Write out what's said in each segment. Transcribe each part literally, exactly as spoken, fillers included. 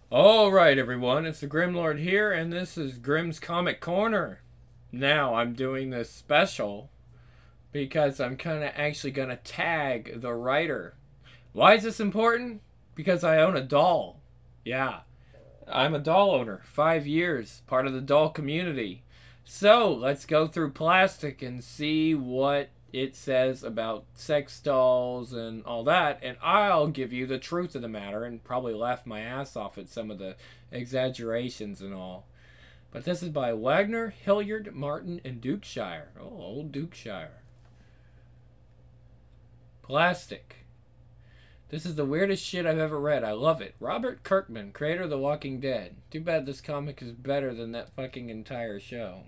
All right, everyone, it's the Grimlord here, and this is Grim's Comic Corner. Now, I'm doing this special because I'm kind of actually going to tag the writer. Why is this important? Because I own a doll. Yeah, I'm a doll owner. Five years, part of the doll community. So, let's go through plastic and see what it says about sex dolls and all that, and I'll give you the truth of the matter and probably laugh my ass off at some of the exaggerations and all. But this is by Wagner, Hilliard, Martin, and Dukeshire. Oh, old Dukeshire. Plastic. This is the weirdest shit I've ever read. I love it. Robert Kirkman, creator of The Walking Dead. Too bad this comic is better than that fucking entire show.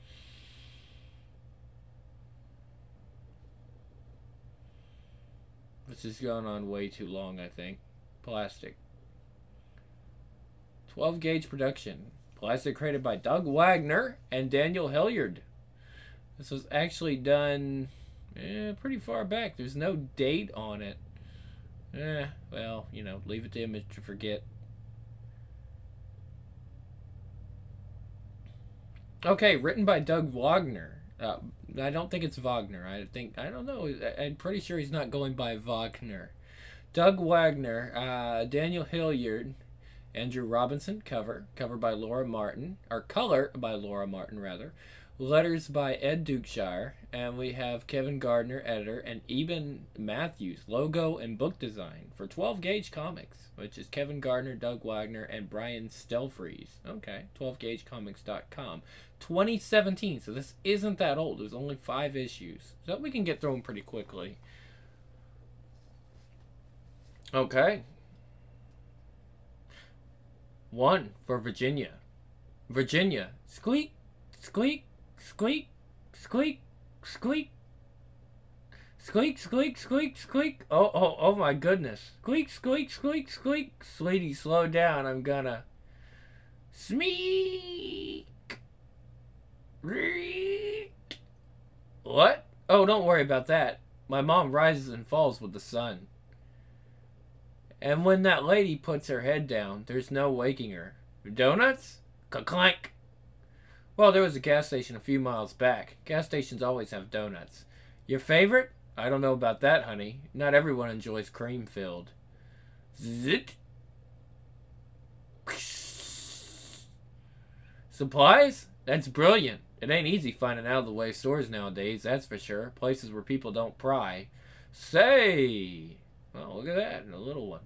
This is going on way too long, I think. Plastic. twelve gauge production. Plastic created by Doug Wagner and Daniel Hilliard. This was actually done eh, pretty far back. There's no date on it. Eh, well, you know, leave it to Image to forget. Okay, written by Doug Wagner. Uh, I don't think it's Wagner. I think I don't know. I, I'm pretty sure he's not going by Wagner. Doug Wagner, uh, Daniel Hilliard, Andrew Robinson, cover, cover by Laura Martin, or color by Laura Martin rather, letters by Ed Dukeshire, and we have Kevin Gardner, editor, and Eben Matthews, logo and book design for twelve gauge Comics, which is Kevin Gardner, Doug Wagner, and Brian Stelfreeze. Okay, twelve gauge comics dot com. twenty seventeen, so this isn't that old. There's only five issues, so we can get through them pretty quickly. Okay. One for Virginia. Virginia. Squeak, squeak, squeak, squeak, squeak. Squeak, squeak, squeak, squeak. Oh, oh, oh my goodness. Squeak, squeak, squeak, squeak. Sweetie, slow down. I'm gonna. Smeek. What? Oh, don't worry about that. My mom rises and falls with the sun. And when that lady puts her head down, there's no waking her. Donuts? Clank. Well, there was a gas station a few miles back. Gas stations always have donuts. Your favorite? I don't know about that, honey. Not everyone enjoys cream filled. Zit. Supplies? That's brilliant. It ain't easy finding out of the way stores nowadays, that's for sure. Places where people don't pry. Say! Oh, look at that. A little one.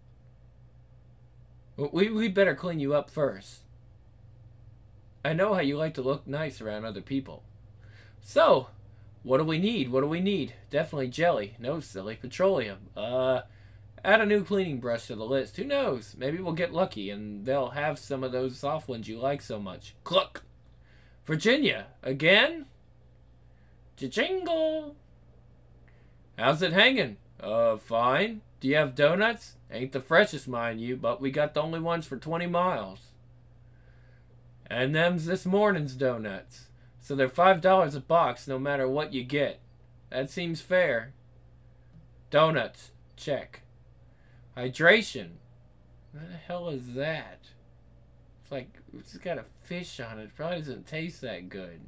We, we better clean you up first. I know how you like to look nice around other people. So, what do we need? What do we need? Definitely jelly. No, silly. Petroleum. Uh, add a new cleaning brush to the list. Who knows? Maybe we'll get lucky and they'll have some of those soft ones you like so much. Cluck! Virginia! Again? Cha-chingle! How's it hanging? Uh, fine. Do you have donuts? Ain't the freshest, mind you, but we got the only ones for twenty miles. And them's this morning's donuts. So they're five dollars a box no matter what you get. That seems fair. Donuts. Check. Hydration. What the hell is that? It's like, it's got a fish on it. It probably doesn't taste that good.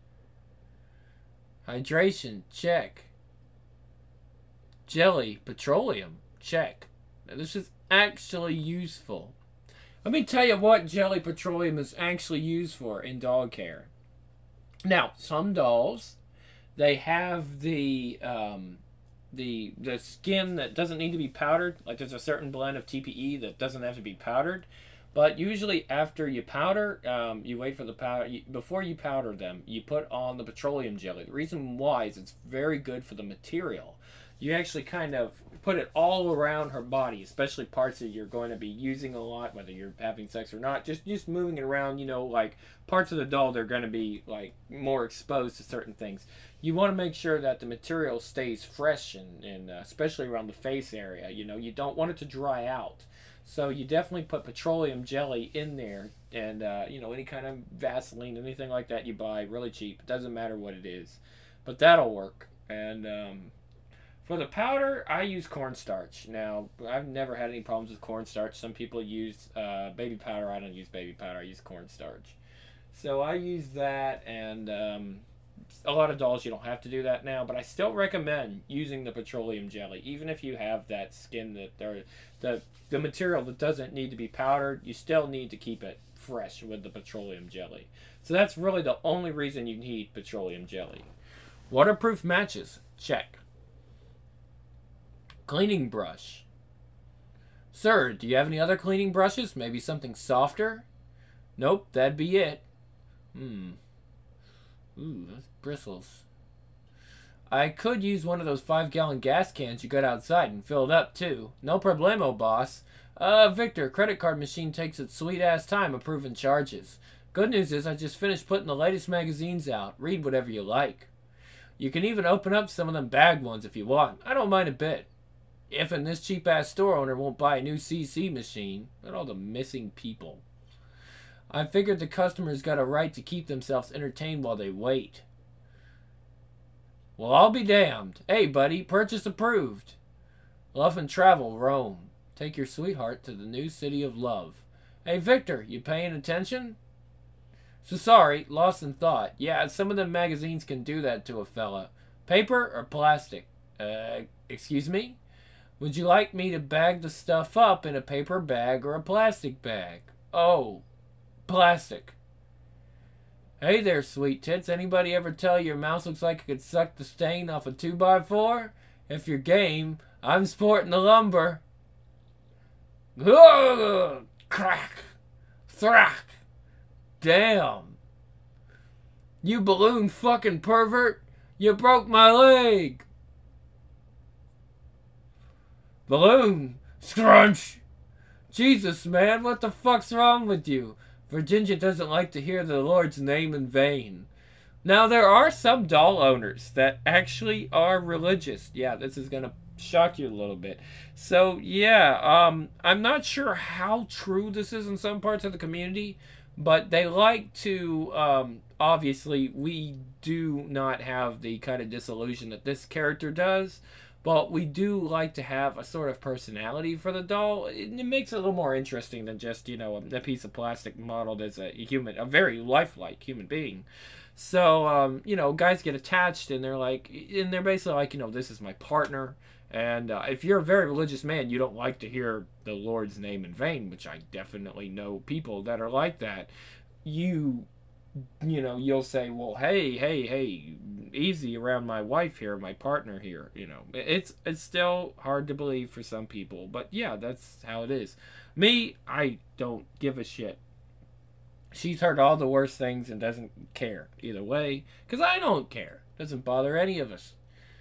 Hydration. Check. Jelly. Petroleum. Check. Now, this is actually useful. Let me tell you what jelly petroleum is actually used for in dog care. Now, some dolls, they have the um, the the skin that doesn't need to be powdered. Like there's a certain blend of T P E that doesn't have to be powdered. But usually after you powder, um, you wait for the powder. You, before you powder them, you put on the petroleum jelly. The reason why is it's very good for the material. You actually kind of put it all around her body, especially parts that you're going to be using a lot, whether you're having sex or not. Just just moving it around, you know, like parts of the doll they're going to be like more exposed to certain things. You want to make sure that the material stays fresh and, and uh, especially around the face area. You know, you don't want it to dry out. So you definitely put petroleum jelly in there, and uh, you know any kind of Vaseline, anything like that you buy, really cheap. It doesn't matter what it is, but that'll work. And um, For the powder, I use cornstarch. Now, I've never had any problems with cornstarch. Some people use uh, baby powder. I don't use baby powder. I use cornstarch. So I use that, and um, a lot of dolls you don't have to do that now, but I still recommend using the petroleum jelly, even if you have that skin that or the the material that doesn't need to be powdered. You still need to keep it fresh with the petroleum jelly. So that's really the only reason you need petroleum jelly. Waterproof matches, check. Cleaning brush. Sir, do you have any other cleaning brushes? Maybe something softer? Nope, that'd be it. Hmm. Ooh, those bristles. I could use one of those five-gallon gas cans you got outside and fill it up, too. No problemo, boss. Uh, Victor, credit card machine takes its sweet-ass time approving charges. Good news is I just finished putting the latest magazines out. Read whatever you like. You can even open up some of them bag ones if you want. I don't mind a bit. If and this cheap-ass store owner won't buy a new C C machine. Look at all the missing people. I figured the customers got a right to keep themselves entertained while they wait. Well, I'll be damned. Hey, buddy, purchase approved. Love and travel, Rome. Take your sweetheart to the new city of love. Hey, Victor, you paying attention? So sorry, lost in thought. Yeah, some of them magazines can do that to a fella. Paper or plastic? Uh, excuse me? Would you like me to bag the stuff up in a paper bag or a plastic bag? Oh, plastic. Hey there, sweet tits. Anybody ever tell you your mouse looks like it could suck the stain off a two by four? If you're game, I'm sporting the lumber. Ugh, crack. Thrack. Damn. You balloon fucking pervert. You broke my leg. Balloon. Scrunch. Jesus, man, what the fuck's wrong with you? Virginia doesn't like to hear the Lord's name in vain. Now, there are some doll owners that actually are religious. Yeah, this is going to shock you a little bit. So, yeah, um, I'm not sure how true this is in some parts of the community, but they like to, um, obviously, we do not have the kind of disillusion that this character does. But we do like to have a sort of personality for the doll. It, it makes it a little more interesting than just, you know, a, a piece of plastic modeled as a human, a very lifelike human being. So, um, you know, guys get attached and they're like, and they're basically like, you know, this is my partner. And uh, if you're a very religious man, you don't like to hear the Lord's name in vain, which I definitely know people that are like that. You... you know, you'll say, well, hey, hey, hey, easy around my wife here, my partner here, you know. It's it's still hard to believe for some people, but yeah, that's how it is. Me, I don't give a shit. She's heard all the worst things and doesn't care either way, because I don't care. Doesn't bother any of us.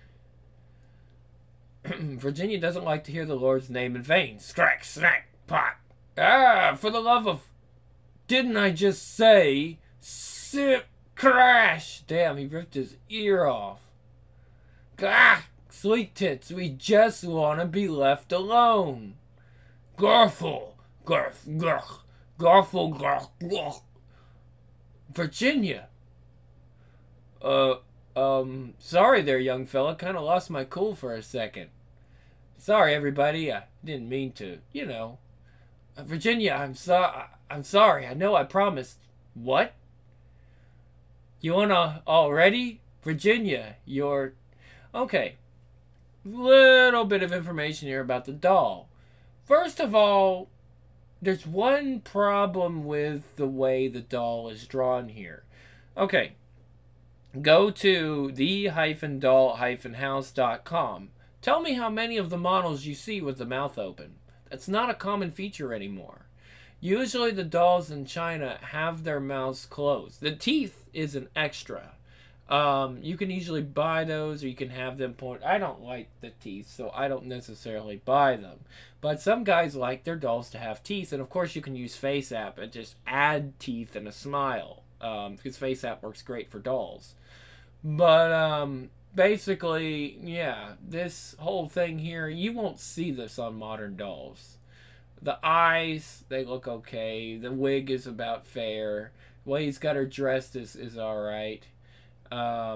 Virginia doesn't like to hear the Lord's name in vain. Scrack, snack, pot. Ah, for the love of... Didn't I just say... Sip, crash! Damn, he ripped his ear off. Gah! Sweet tits, we just want to be left alone. Garful! Garf, garf, garful, garf, garf. Virginia! Uh, um, sorry there, young fella. Kind of lost my cool for a second. Sorry, everybody. I didn't mean to, you know. Uh, Virginia, I'm so I'm sorry. I know I promised. What? You wanna already? Virginia, you're... Okay. Little bit of information here about the doll. First of all, there's one problem with the way the doll is drawn here. Okay. Go to the doll house dot com. Tell me how many of the models you see with the mouth open. That's not a common feature anymore. Usually the dolls in China have their mouths closed. The teeth is an extra. Um, you can usually buy those or you can have them point. I don't like the teeth, so I don't necessarily buy them. But some guys like their dolls to have teeth, and of course you can use FaceApp and just add teeth and a smile. Um, because FaceApp works great for dolls. But um, basically, yeah, this whole thing here, you won't see this on modern dolls. The eyes, they look okay. The wig is about fair. The way he's got her dressed is, is alright. Um,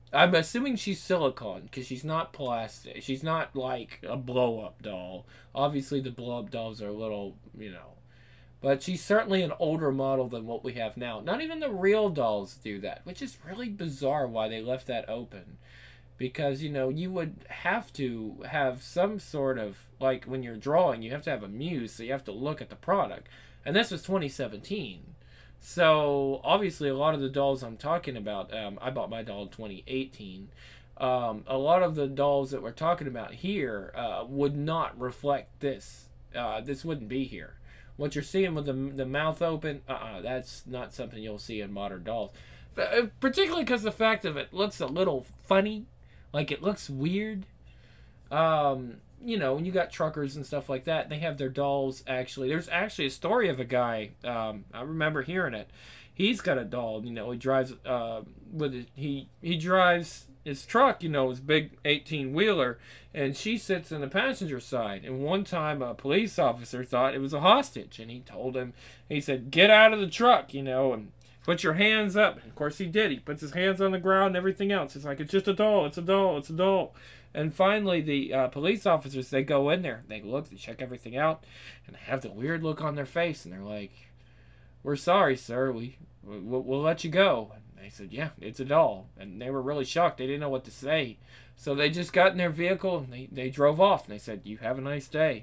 I'm assuming she's silicone because she's not plastic. She's not like a blow up doll. Obviously, the blow up dolls are a little, you know. But she's certainly an older model than what we have now. Not even the real dolls do that, which is really bizarre why they left that open. Because, you know, you would have to have some sort of, like when you're drawing, you have to have a muse, so you have to look at the product. And this was twenty seventeen. So, obviously, a lot of the dolls I'm talking about, um, I bought my doll in twenty eighteen. Um, a lot of the dolls that we're talking about here uh, would not reflect this. Uh, this wouldn't be here. What you're seeing with the, the mouth open, uh-uh, that's not something you'll see in modern dolls. Uh, particularly because the fact of it looks a little funny. Like, it looks weird. Um, you know, when you got truckers and stuff like that, they have their dolls actually. There's actually a story of a guy, um, I remember hearing it. He's got a doll, you know, he drives, uh, with it, he, he drives his truck, you know, his big eighteen-wheeler, and she sits in the passenger side. And one time a police officer thought it was a hostage, and he told him, he said, get out of the truck, you know, and put your hands up. And of course he did. He puts his hands on the ground and everything else. It's like, it's just a doll. It's a doll. It's a doll. And finally, the uh, police officers, they go in there. They look. They check everything out. And they have the weird look on their face. And they're like, we're sorry, sir. We, we'll, we'll let you go. And they said, yeah, it's a doll. And they were really shocked. They didn't know what to say. So they just got in their vehicle and they, they drove off. And they said, you have a nice day.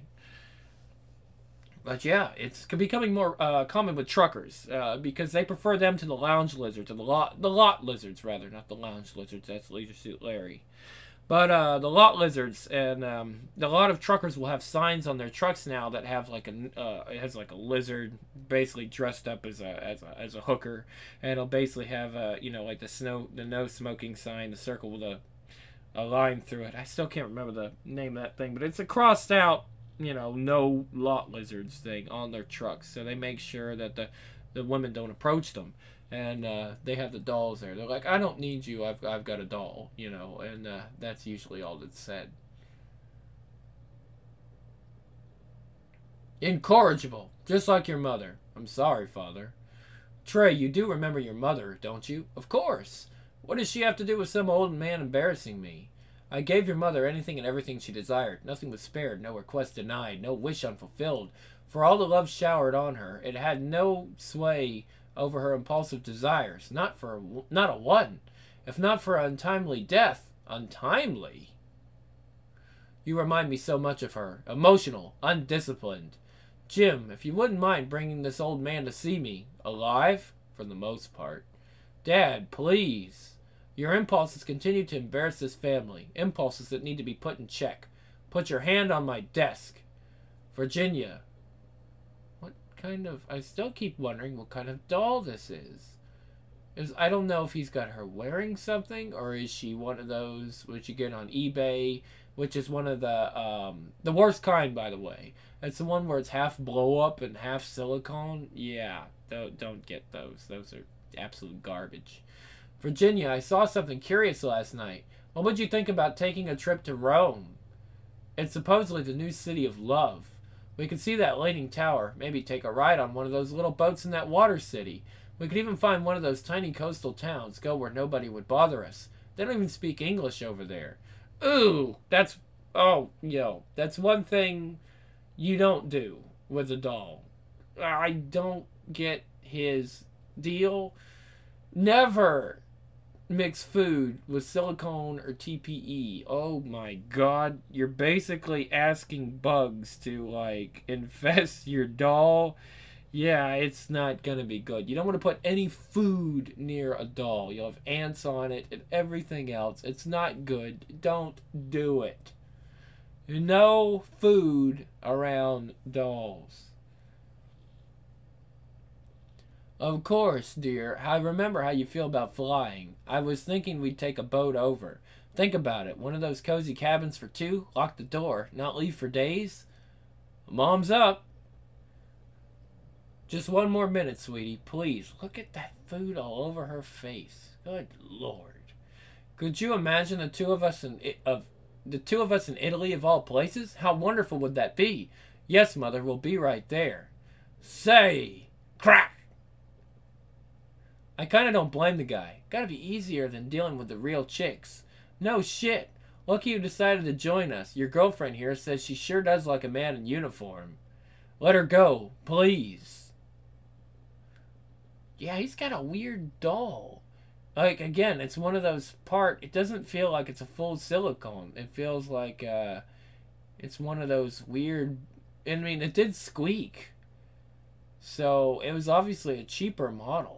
But yeah, it's becoming more uh, common with truckers uh, because they prefer them to the lounge lizards, or the lot, the lot lizards rather, not the lounge lizards. That's Leisure Suit Larry. But uh, the lot lizards, and um, a lot of truckers will have signs on their trucks now that have like a uh, it has like a lizard basically dressed up as a as a, as a hooker, and it'll basically have a, you know, like the snow the no smoking sign, the circle with a a line through it. I still can't remember the name of that thing, but it's a crossed out, you know, no lot lizards thing on their trucks, so they make sure that the the women don't approach them. And uh, they have the dolls there. They're like, I don't need you, I've, I've got a doll, you know, and uh, that's usually all that's said. Incorrigible, just like your mother. I'm sorry, Father. Trey, you do remember your mother, don't you? Of course. What does she have to do with some old man embarrassing me? I gave your mother anything and everything she desired. Nothing was spared, no request denied, no wish unfulfilled. For all the love showered on her, it had no sway over her impulsive desires. Not for not a one. If not for untimely death. Untimely? You remind me so much of her. Emotional, undisciplined. Jim, if you wouldn't mind bringing this old man to see me. Alive? For the most part. Dad, please. Your impulses continue to embarrass this family. Impulses that need to be put in check. Put your hand on my desk. Virginia. What kind of... I still keep wondering what kind of doll this is. Is I don't know if he's got her wearing something, or is she one of those which you get on eBay, which is one of the um, the worst kind, by the way. It's the one where it's half blow up and half silicone. Yeah, don't don't get those. Those are absolute garbage. Virginia, I saw something curious last night. What would you think about taking a trip to Rome? It's supposedly the new city of love. We could see that Leaning Tower. Maybe take a ride on one of those little boats in that water city. We could even find one of those tiny coastal towns, go where nobody would bother us. They don't even speak English over there. Ooh, that's... Oh, yo, that's one thing you don't do with a doll. I don't get his deal. Never mix food with silicone or T P E. Oh my god, you're basically asking bugs to, like, infest your doll. Yeah, it's not gonna be good. You don't want to put any food near a doll. You'll have ants on it and everything else. It's not good. Don't do it. No food around dolls. Of course, dear. I remember how you feel about flying. I was thinking we'd take a boat over. Think about it. One of those cozy cabins for two. Lock the door. Not leave for days. Mom's up. Just one more minute, sweetie. Please. Look at that food all over her face. Good Lord. Could you imagine the two of us in of the two of us in Italy of all places? How wonderful would that be? Yes, Mother, we'll be right there. Say, crack. I kind of don't blame the guy. Gotta be easier than dealing with the real chicks. No shit. Lucky you decided to join us. Your girlfriend here says she sure does like a man in uniform. Let her go, please. Yeah, he's got a weird doll. Like, again, it's one of those part, it doesn't feel like it's a full silicone. It feels like, uh, it's one of those weird, I mean, it did squeak. So, it was obviously a cheaper model.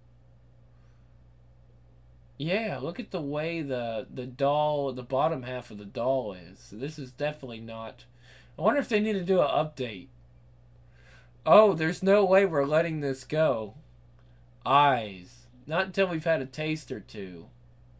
Yeah, look at the way the, the doll, the bottom half of the doll is. So this is definitely not, I wonder if they need to do an update. Oh, there's no way we're letting this go. Eyes. Not until we've had a taste or two.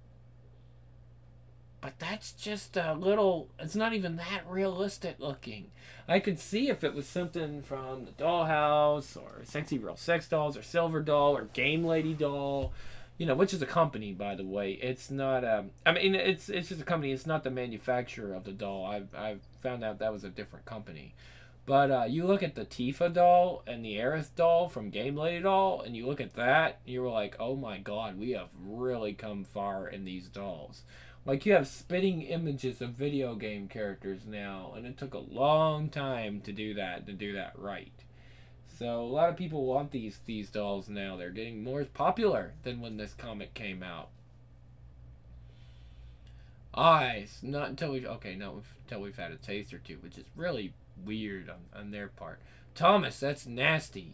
But that's just a little... It's not even that realistic looking. I could see if it was something from the Dollhouse, or Sexy Real Sex Dolls, or Silver Doll, or Game Lady Doll. You know, which is a company, by the way. It's not... Um, I mean, it's it's just a company. It's not the manufacturer of the doll. I've, I've found out that was a different company. But uh, you look at the Tifa doll and the Aerith doll from Game Lady Doll, and you look at that, you were like, oh my god, we have really come far in these dolls. Like, you have spitting images of video game characters now, and it took a long time to do that, to do that right. So, a lot of people want these, these dolls now. They're getting more popular than when this comic came out. Eyes. Not until we've... Okay, no, until we've had a taste or two, which is really... weird on, on their part. Thomas, that's nasty.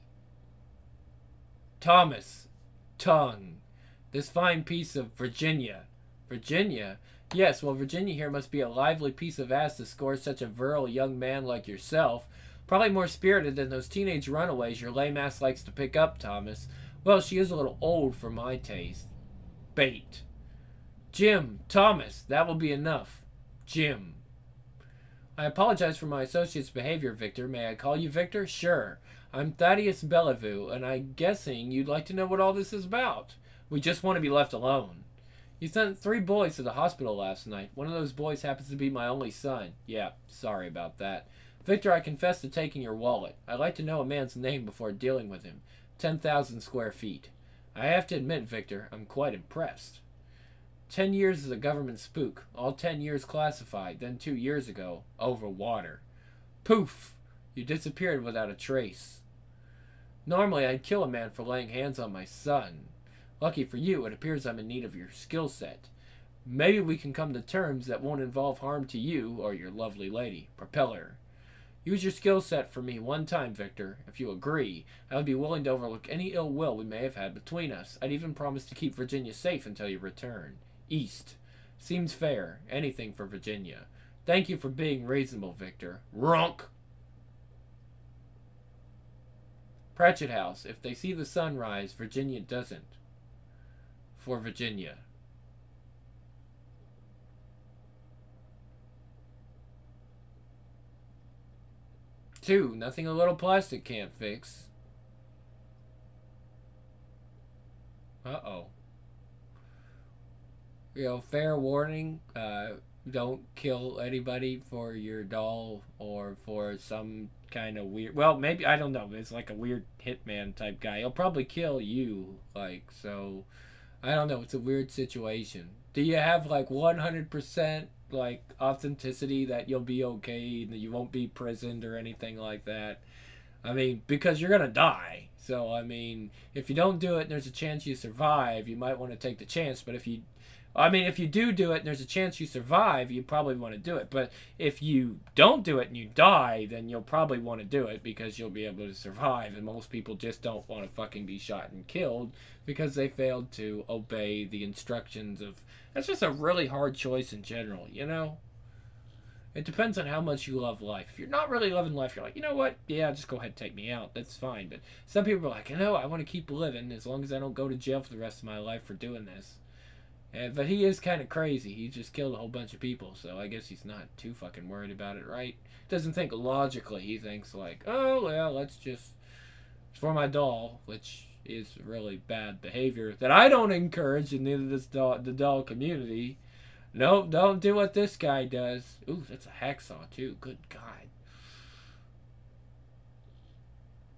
Thomas, tongue. This fine piece of Virginia. Virginia? Yes, well, Virginia here must be a lively piece of ass to score such a virile young man like yourself. Probably more spirited than those teenage runaways your lame ass likes to pick up, Thomas. Well, she is a little old for my taste. Bait. Jim, Thomas, that will be enough. Jim. I apologize for my associate's behavior, Victor. May I call you Victor? Sure. I'm Thaddeus Bellevue, and I'm guessing you'd like to know what all this is about. We just want to be left alone. You sent three boys to the hospital last night. One of those boys happens to be my only son. Yeah, sorry about that. Victor, I confess to taking your wallet. I'd like to know a man's name before dealing with him. Ten thousand square feet. I have to admit, Victor, I'm quite impressed. Ten years as a government spook, all ten years classified, then two years ago, over water. Poof! You disappeared without a trace. Normally, I'd kill a man for laying hands on my son. Lucky for you, it appears I'm in need of your skill set. Maybe we can come to terms that won't involve harm to you or your lovely lady. Propeller. Use your skill set for me one time, Victor. If you agree, I would be willing to overlook any ill will we may have had between us. I'd even promise to keep Virginia safe until you return. East. Seems fair. Anything for Virginia. Thank you for being reasonable, Victor. Ronk! Pratchett House. If they see the sun rise, Virginia doesn't. For Virginia. Two. Nothing a little plastic can't fix. Uh-oh. You know, fair warning, uh, don't kill anybody for your doll or for some kind of weird... Well, maybe, I don't know, it's like a weird hitman type guy. He'll probably kill you, like, so... I don't know, it's a weird situation. Do you have, like, one hundred percent, like, authenticity that you'll be okay, that you won't be prisoned or anything like that? I mean, because you're gonna die. So, I mean, if you don't do it and there's a chance you survive, you might want to take the chance, but if you... I mean, if you do do it and there's a chance you survive, you probably want to do it. But if you don't do it and you die, then you'll probably want to do it because you'll be able to survive. And most people just don't want to fucking be shot and killed because they failed to obey the instructions of... That's just a really hard choice in general, you know? It depends on how much you love life. If you're not really loving life, you're like, you know what? Yeah, just go ahead and take me out. That's fine. But some people are like, you know, I want to keep living as long as I don't go to jail for the rest of my life for doing this. And, but he is kind of crazy. He just killed a whole bunch of people, so I guess he's not too fucking worried about it, right? Doesn't think logically. He thinks like, oh, well, let's just... It's for my doll, which is really bad behavior that I don't encourage, and neither does doll, the doll community. Nope, don't do what this guy does. Ooh, that's a hacksaw, too. Good God.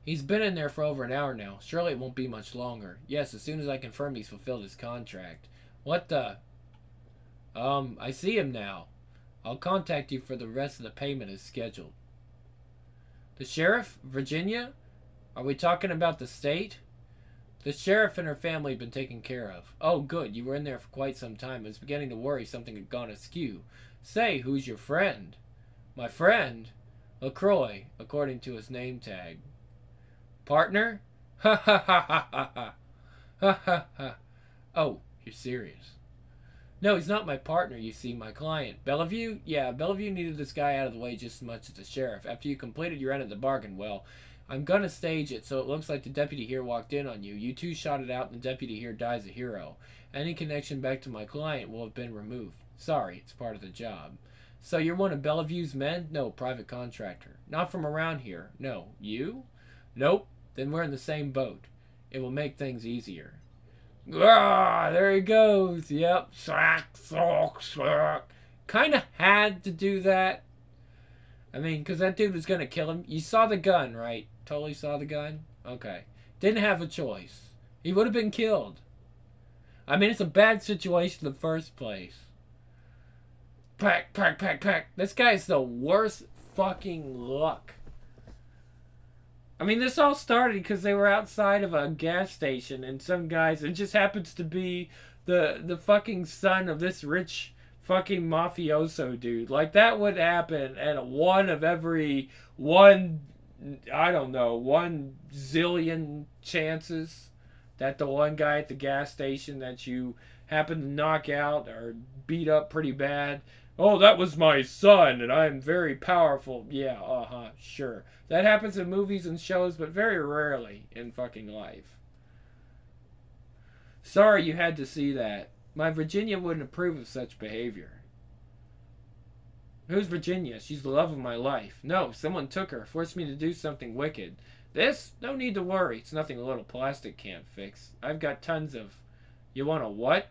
He's been in there for over an hour now. Surely it won't be much longer. Yes, as soon as I confirm he's fulfilled his contract. What the? Um, I see him now. I'll contact you for the rest of the payment as scheduled. The sheriff? Virginia? Are we talking about the state? The sheriff and her family have been taken care of. Oh, good. You were in there for quite some time. I was beginning to worry something had gone askew. Say, who's your friend? My friend? LaCroix, according to his name tag. Partner? Ha ha ha ha ha ha. Ha ha ha. Oh, you're serious. No, he's not my partner, you see, my client. Bellevue? Yeah, Bellevue needed this guy out of the way just as much as the sheriff. After you completed your end of the bargain, well, I'm gonna stage it so it looks like the deputy here walked in on you. You two shot it out and the deputy here dies a hero. Any connection back to my client will have been removed. Sorry, it's part of the job. So you're one of Bellevue's men? No, private contractor. Not from around here. No. You? Nope. Then we're in the same boat. It will make things easier. Ah, there he goes. Yep. Slack, slack, slack. Kind of had to do that. I mean, because that dude was going to kill him. You saw the gun, right? Totally saw the gun? Okay. Didn't have a choice. He would have been killed. I mean, it's a bad situation in the first place. Pack, pack, pack, pack. This guy's the worst fucking luck. I mean, this all started because they were outside of a gas station and some guys, it just happens to be the the fucking son of this rich fucking mafioso dude. Like, that would happen at a one of every one, I don't know, one zillion chances that the one guy at the gas station that you happen to knock out or beat up pretty bad. Oh, that was my son, and I'm very powerful. Yeah, uh-huh, sure. That happens in movies and shows, but very rarely in fucking life. Sorry you had to see that. My Virginia wouldn't approve of such behavior. Who's Virginia? She's the love of my life. No, someone took her, forced me to do something wicked. This? No need to worry. It's nothing a little plastic can't fix. I've got tons of... You want a what?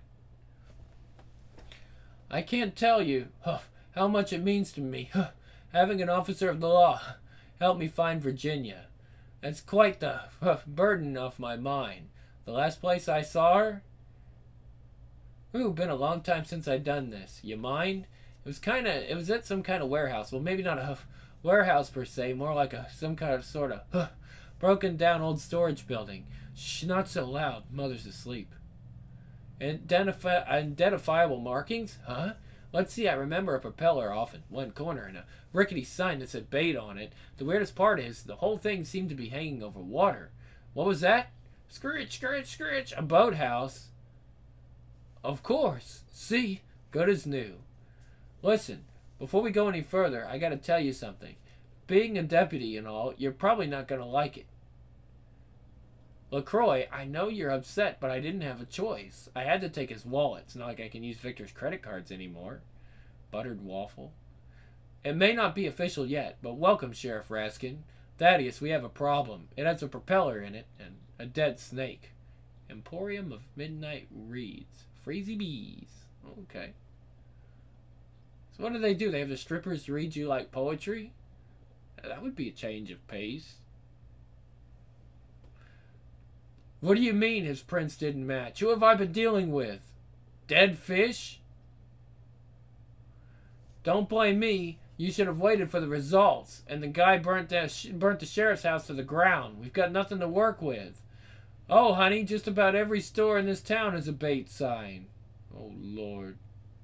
I can't tell you huh, how much it means to me, huh, having an officer of the law help me find Virginia. That's quite the huh, burden off my mind. The last place I saw her? Ooh, been a long time since I done this. You mind? It was kind of, it was at some kind of warehouse. Well, maybe not a huh, warehouse per se, more like a some kind of sort of huh, broken down old storage building. Shh, not so loud. Mother's asleep. Identifi- identifiable markings? Huh? Let's see, I remember a propeller off in one corner and a rickety sign that said bait on it. The weirdest part is, the whole thing seemed to be hanging over water. What was that? Scritch, scritch, scritch. A boathouse. Of course. See? Good as new. Listen, before we go any further, I gotta tell you something. Being a deputy and all, you're probably not gonna like it. LaCroix, I know you're upset, but I didn't have a choice. I had to take his wallet. It's not like I can use Victor's credit cards anymore. Buttered waffle. It may not be official yet, but welcome, Sheriff Raskin. Thaddeus, we have a problem. It has a propeller in it and a dead snake. Emporium of Midnight Reads. Freezy bees. Okay. So what do they do? They have the strippers read you like poetry? That would be a change of pace. What do you mean his prints didn't match? Who have I been dealing with? Dead fish? Don't blame me. You should have waited for the results. And the guy burnt, that burnt the sheriff's house to the ground. We've got nothing to work with. Oh, honey, just about every store in this town has a bait sign. Oh, Lord.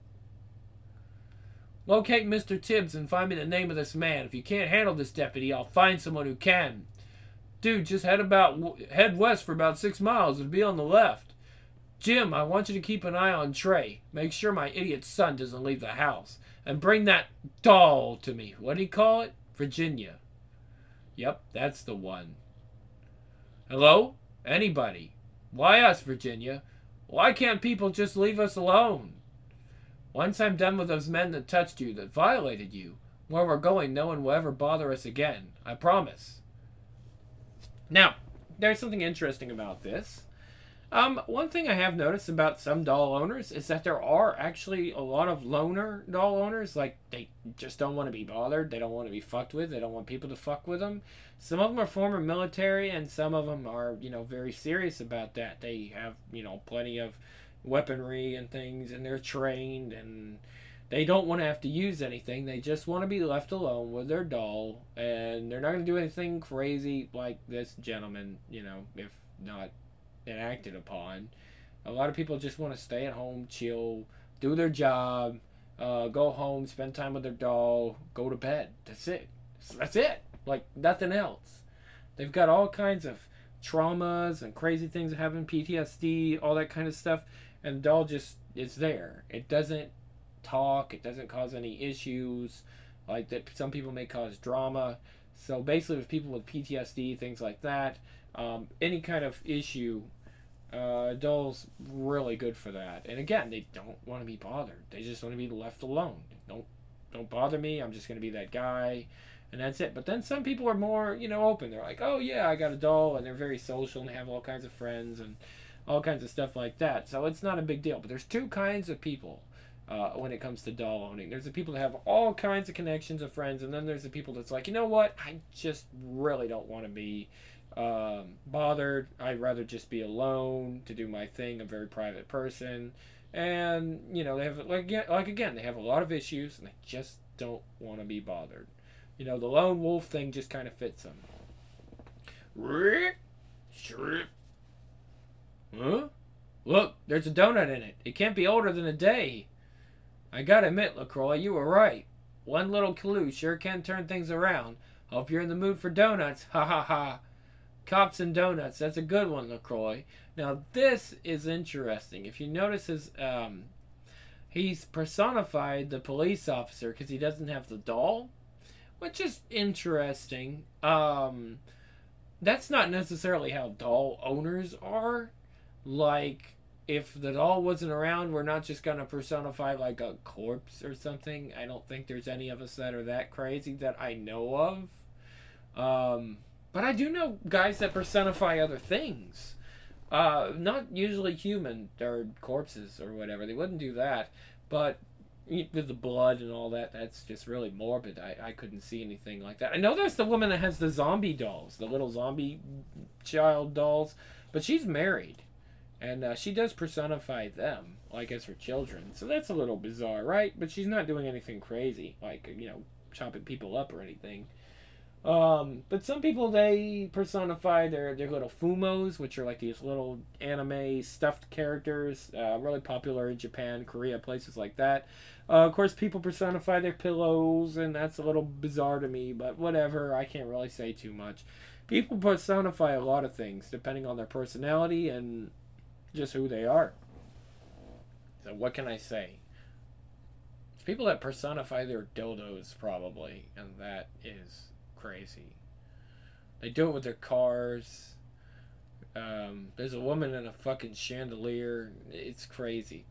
Locate Mister Tibbs and find me the name of this man. If you can't handle this deputy, I'll find someone who can. Dude, just head about head west for about six miles and be on the left. Jim, I want you to keep an eye on Trey. Make sure my idiot son doesn't leave the house. And bring that doll to me. What do you call it? Virginia. Yep, that's the one. Hello? Anybody? Why us, Virginia? Why can't people just leave us alone? Once I'm done with those men that touched you, that violated you, where we're going, no one will ever bother us again. I promise. Now, there's something interesting about this. Um, one thing I have noticed about some doll owners is that there are actually a lot of loner doll owners. Like, they just don't want to be bothered. They don't want to be fucked with. They don't want people to fuck with them. Some of them are former military, and some of them are, you know, very serious about that. They have, you know, plenty of weaponry and things, and they're trained, and they don't want to have to use anything. They just want to be left alone with their doll, and they're not going to do anything crazy like this gentleman, you know, if not enacted upon. A lot of people just want to stay at home, chill, do their job, uh, go home, spend time with their doll, go to bed. That's it. That's it. Like, nothing else. They've got all kinds of traumas and crazy things that happen, P T S D, all that kind of stuff, and the doll just is there. It doesn't talk. It doesn't cause any issues like that. Some people may cause drama. So basically, with people with P T S D, things like that, um, any kind of issue, uh, doll's really good for that. And again, they don't want to be bothered. They just want to be left alone. Don't don't bother me. I'm just going to be that guy, and that's it. But then some people are more, you know, open. They're like, oh yeah, I got a doll, and they're very social and they have all kinds of friends and all kinds of stuff like that. So it's not a big deal. But there's two kinds of people. Uh, when it comes to doll owning, there's the people that have all kinds of connections of friends, and then there's the people that's like, you know what, I just really don't want to be um, bothered. I'd rather just be alone to do my thing. I'm a very private person, and you know, they have like like again, they have a lot of issues, and they just don't want to be bothered. You know, the lone wolf thing just kind of fits them. Huh? Look, there's a donut in it. It can't be older than a day. I gotta admit, LaCroix, you were right. One little clue sure can turn things around. Hope you're in the mood for donuts. Ha ha ha. Cops and donuts. That's a good one, LaCroix. Now, this is interesting. If you notice his, um, he's personified the police officer because he doesn't have the doll, which is interesting. Um, that's not necessarily how doll owners are. Like, if the doll wasn't around, we're not just going to personify like a corpse or something. I don't think there's any of us that are that crazy that I know of. Um, but I do know guys that personify other things. Uh, not usually human or corpses or whatever. They wouldn't do that. But with the blood and all that, that's just really morbid. I, I couldn't see anything like that. I know there's the woman that has the zombie dolls, the little zombie child dolls, but she's married. And uh, she does personify them, like as her children. So that's a little bizarre, right? But she's not doing anything crazy, like, you know, chopping people up or anything. Um, but some people, they personify their, their little fumos, which are like these little anime stuffed characters, uh, really popular in Japan, Korea, places like that. Uh, of course, people personify their pillows, and that's a little bizarre to me, but whatever, I can't really say too much. People personify a lot of things, depending on their personality and just who they are. So what can I say? It's people that personify their dildos, probably, and that is crazy. They do it with their cars. Um, there's a woman in a fucking chandelier. It's crazy.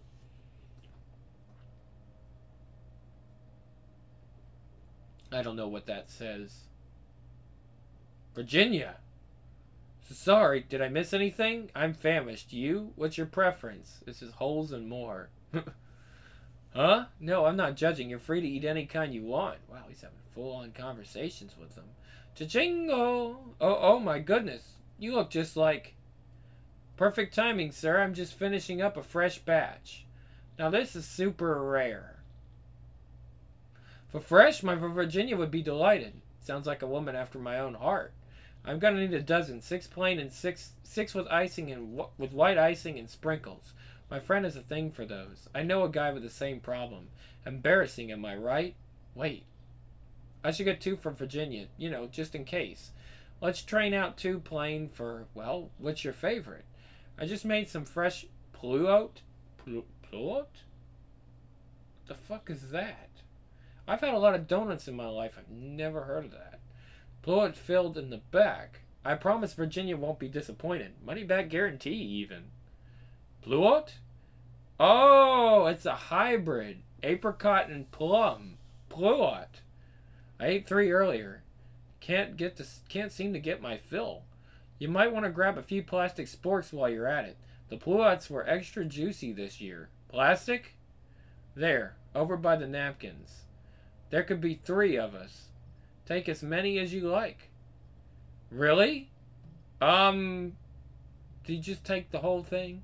I don't know what that says. Virginia. Sorry, did I miss anything? I'm famished. You? What's your preference? This is holes and more. Huh? No, I'm not judging. You're free to eat any kind you want. Wow, he's having full-on conversations with them. Cha-chingo! Oh, oh my goodness. You look just like... Perfect timing, sir. I'm just finishing up a fresh batch. Now, this is super rare. For fresh, my Virginia would be delighted. Sounds like a woman after my own heart. I'm gonna need a dozen, six plain and six six with icing and with white icing and sprinkles. My friend has a thing for those. I know a guy with the same problem. Embarrassing, am I right? Wait, I should get two from Virginia. You know, just in case. Let's train out two plain for, well, what's your favorite? I just made some fresh pluote. Plu- pluote? What the fuck is that? I've had a lot of donuts in my life. I've never heard of that. Pluote filled in the back. I promise Virginia won't be disappointed. Money back guarantee, even. Pluote? Oh, it's a hybrid. Apricot and plum. Pluote. I ate three earlier. Can't get this. Can't seem to get my fill. You might want to grab a few plastic sporks while you're at it. The pluots were extra juicy this year. Plastic? There, over by the napkins. There could be three of us. Take as many as you like. Really? Um, did you just take the whole thing?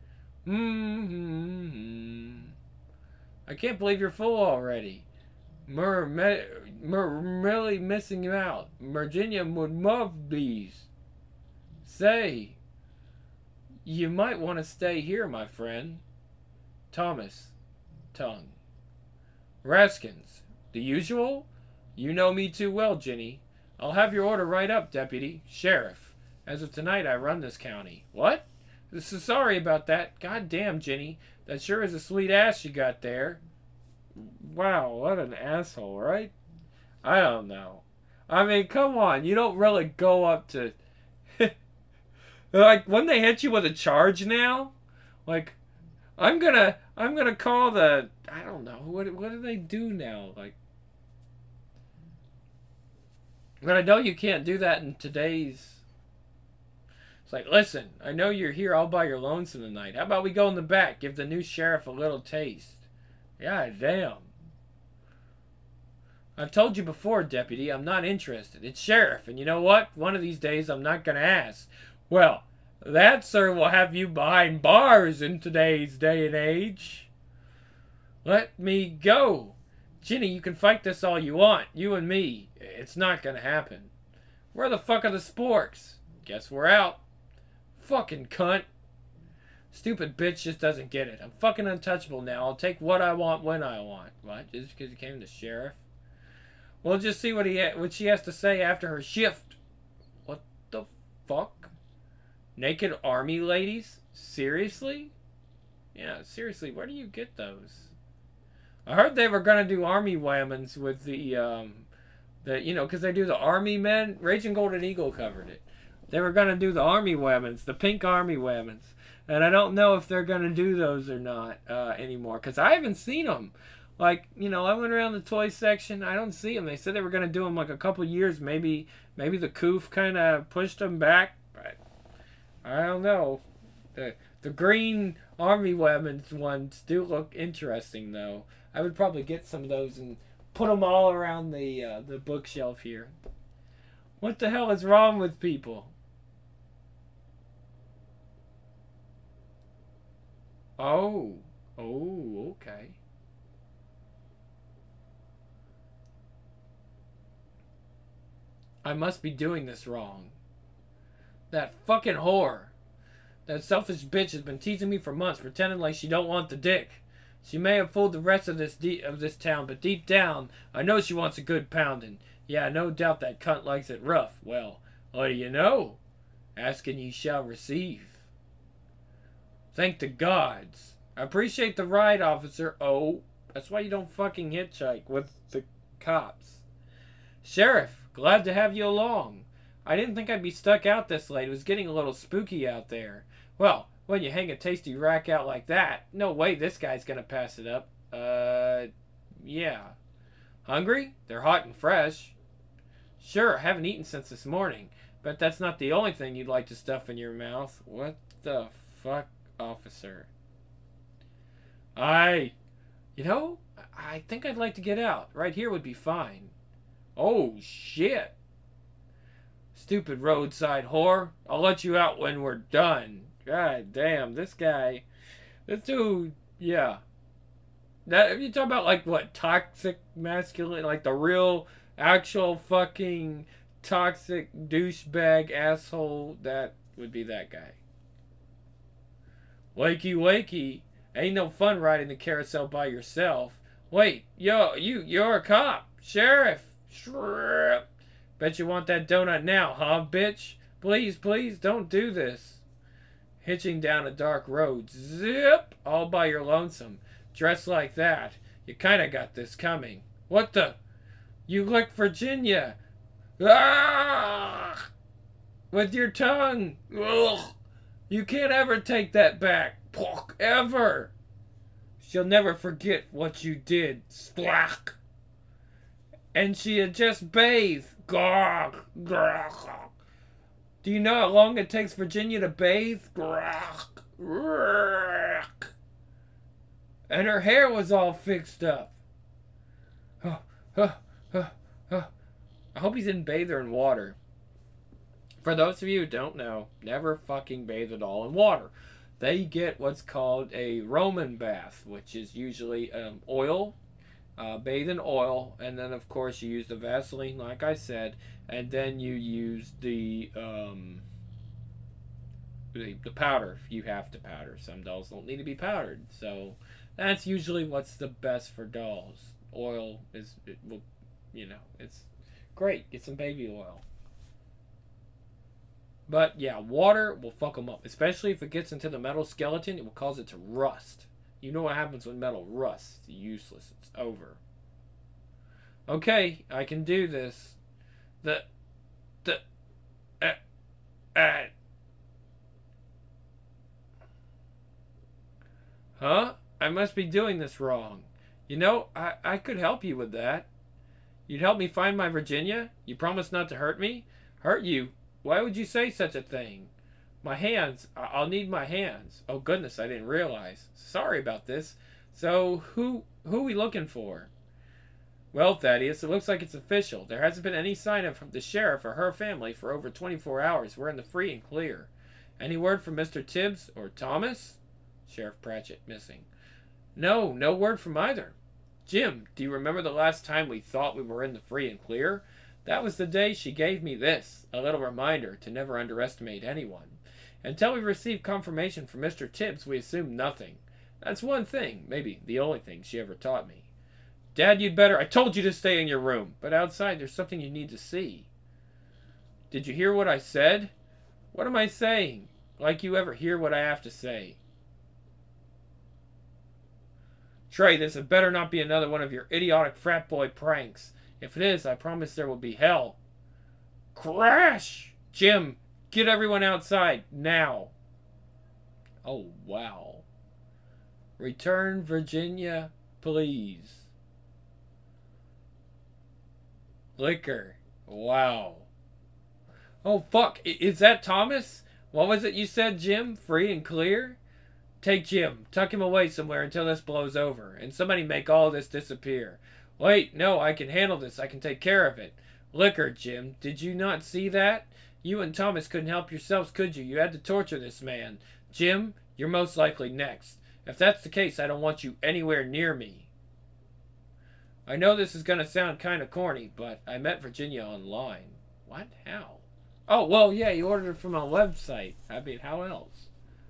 Hmm. I can't believe you're full already. Mer, me, mer, really missing you out. Virginia would love these. Say, you might want to stay here, my friend. Thomas, tongue. Raskins, the usual? You know me too well, Ginny. I'll have your order right up, Deputy. Sheriff. As of tonight, I run this county. What? So sorry about that. God damn, Ginny. That sure is a sweet ass you got there. Wow, what an asshole, right? I don't know. I mean, come on. You don't really go up to... like, when they hit you with a charge now? Like, I'm gonna... I'm gonna call the... I don't know. What, what do they do now? Like... But I know you can't do that in today's... It's like, listen, I know you're here all by your lonesome tonight. How about we go in the back, give the new sheriff a little taste? God damn. I've told you before, Deputy, I'm not interested. It's Sheriff, and you know what? One of these days I'm not going to ask. Well, that, sir, will have you behind bars in today's day and age. Let me go. Ginny, you can fight this all you want. You and me. It's not going to happen. Where the fuck are the sporks? Guess we're out. Fucking cunt. Stupid bitch just doesn't get it. I'm fucking untouchable now. I'll take what I want when I want. What? Just because he came to sheriff? We'll just see what he ha- what she has to say after her shift. What the fuck? Naked army ladies? Seriously? Yeah, seriously, where do you get those? I heard they were gonna do army whammons with the, um, the, you know, because they do the army men. Raging Golden Eagle covered it. They were gonna do the army whammons, the pink army whammons. And I don't know if they're going to do those or not uh, anymore. Because I haven't seen them. Like, you know, I went around the toy section. I don't see them. They said they were going to do them like a couple years. Maybe maybe the Coof kind of pushed them back. But I don't know. The, the green army weapons ones do look interesting, though. I would probably get some of those and put them all around the, uh, the bookshelf here. What the hell is wrong with people? Oh, oh, okay. I must be doing this wrong. That fucking whore. That selfish bitch has been teasing me for months, pretending like she don't want the dick. She may have fooled the rest of this de- of this town, but deep down, I know she wants a good pounding. Yeah, no doubt that cunt likes it rough. Well, what do you know? Ask and ye shall receive. Thank the gods. I appreciate the ride, officer. Oh, that's why you don't fucking hitchhike with the cops. Sheriff, glad to have you along. I didn't think I'd be stuck out this late. It was getting a little spooky out there. Well, when you hang a tasty rack out like that, no way this guy's gonna pass it up. Uh, yeah. Hungry? They're hot and fresh. Sure, haven't eaten since this morning. But that's not the only thing you'd like to stuff in your mouth. What the fuck, officer? I, you know, I think I'd like to get out. Right here would be fine. Oh, shit. Stupid roadside whore. I'll let you out when we're done. God damn, this guy, this dude, yeah. That, you talk about like what, toxic masculine, like the real, actual fucking toxic douchebag asshole, that would be that guy. Wakey, wakey. Ain't no fun riding the carousel by yourself. Wait, yo, you, you're a cop. Sheriff. Shripp. Bet you want that donut now, huh, bitch? Please, please, don't do this. Hitching down a dark road. Zip! All by your lonesome. Dressed like that. You kinda got this coming. What the? You licked Virginia. Ah! With your tongue. Ugh. You can't ever take that back. Pock, ever. She'll never forget what you did. Splack. And she had just bathed. Gawk. Gawk. Do you know how long it takes Virginia to bathe? And her hair was all fixed up. I hope he didn't bathe her in water. For those of you who don't know, never fucking bathe at all in water. They get what's called a Roman bath, which is usually um, oil, uh, bathe in oil, and then of course you use the Vaseline, like I said, and then you use the um, the, the powder if you have to powder. Some dolls don't need to be powdered, so that's usually what's the best for dolls. Oil is, it will, you know, it's great. Get some baby oil. But yeah, water will fuck them up. Especially if it gets into the metal skeleton, it will cause it to rust. You know what happens when metal rusts. It's useless. It's over. Okay, I can do this. The... The... Uh, uh, huh? I must be doing this wrong. You know, I, I could help you with that. You'd help me find my Virginia? You promise not to hurt me? Hurt you? Why would you say such a thing? My hands. I'll need my hands. Oh, goodness, I didn't realize. Sorry about this. So, who who are we looking for? Well, Thaddeus, it looks like it's official. There hasn't been any sign of the sheriff or her family for over twenty-four hours. We're in the free and clear. Any word from Mister Tibbs or Thomas? Sheriff Pratchett missing. No, no word from either. Jim, do you remember the last time we thought we were in the free and clear? That was the day she gave me this, a little reminder to never underestimate anyone. Until we received confirmation from Mister Tibbs, we assumed nothing. That's one thing, maybe the only thing she ever taught me. Dad, you'd better... I told you to stay in your room, but outside there's something you need to see. Did you hear what I said? What am I saying? Like you ever hear what I have to say. Trey, this had better not be another one of your idiotic frat boy pranks. If it is, I promise there will be hell. Crash! Jim, get everyone outside, now. Oh, wow. Return Virginia, please. Liquor. Wow. Oh, fuck. Is that Thomas? What was it you said, Jim? Free and clear? Take Jim. Tuck him away somewhere until this blows over. And somebody make all this disappear. Wait, no, I can handle this. I can take care of it. Liquor, Jim. Did you not see that? You and Thomas couldn't help yourselves, could you? You had to torture this man. Jim, you're most likely next. If that's the case, I don't want you anywhere near me. I know this is going to sound kind of corny, but I met Virginia online. What? How? Oh, well, yeah, you ordered it from a website. I mean, how else?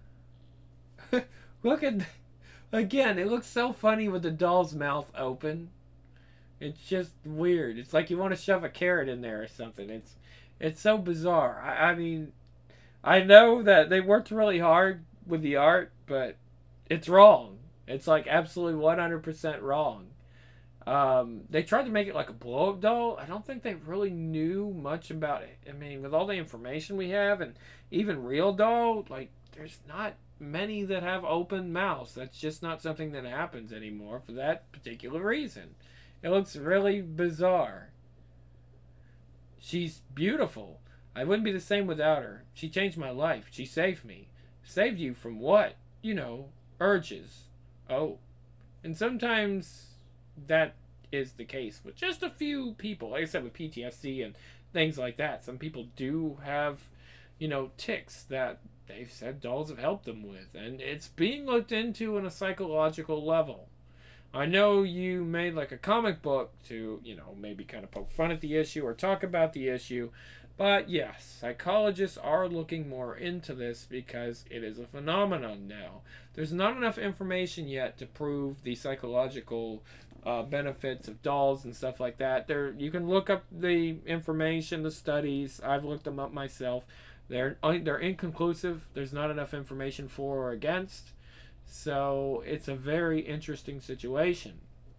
Look at... Again, it looks so funny with the doll's mouth open. It's just weird. It's like you want to shove a carrot in there or something. It's it's so bizarre. I, I mean, I know that they worked really hard with the art, but it's wrong. It's like absolutely one hundred percent wrong. Um, they tried to make it like a blow-up doll. I don't think they really knew much about it. I mean, with all the information we have, and even real doll, like, there's not many that have open mouths. That's just not something that happens anymore for that particular reason. It looks really bizarre. She's beautiful. I wouldn't be the same without her. She changed my life. She saved me. Saved you from what? You know, urges. Oh. And sometimes that is the case with just a few people. Like I said, with P T S D and things like that. Some people do have, you know, tics that they've said dolls have helped them with. And it's being looked into on a psychological level. I know you made like a comic book to, you know, maybe kind of poke fun at the issue or talk about the issue. But yes, psychologists are looking more into this because it is a phenomenon now. There's not enough information yet to prove the psychological uh, benefits of dolls and stuff like that. There, you can look up the information, the studies. I've looked them up myself. They're they're inconclusive. There's not enough information for or against. So it's a very interesting situation.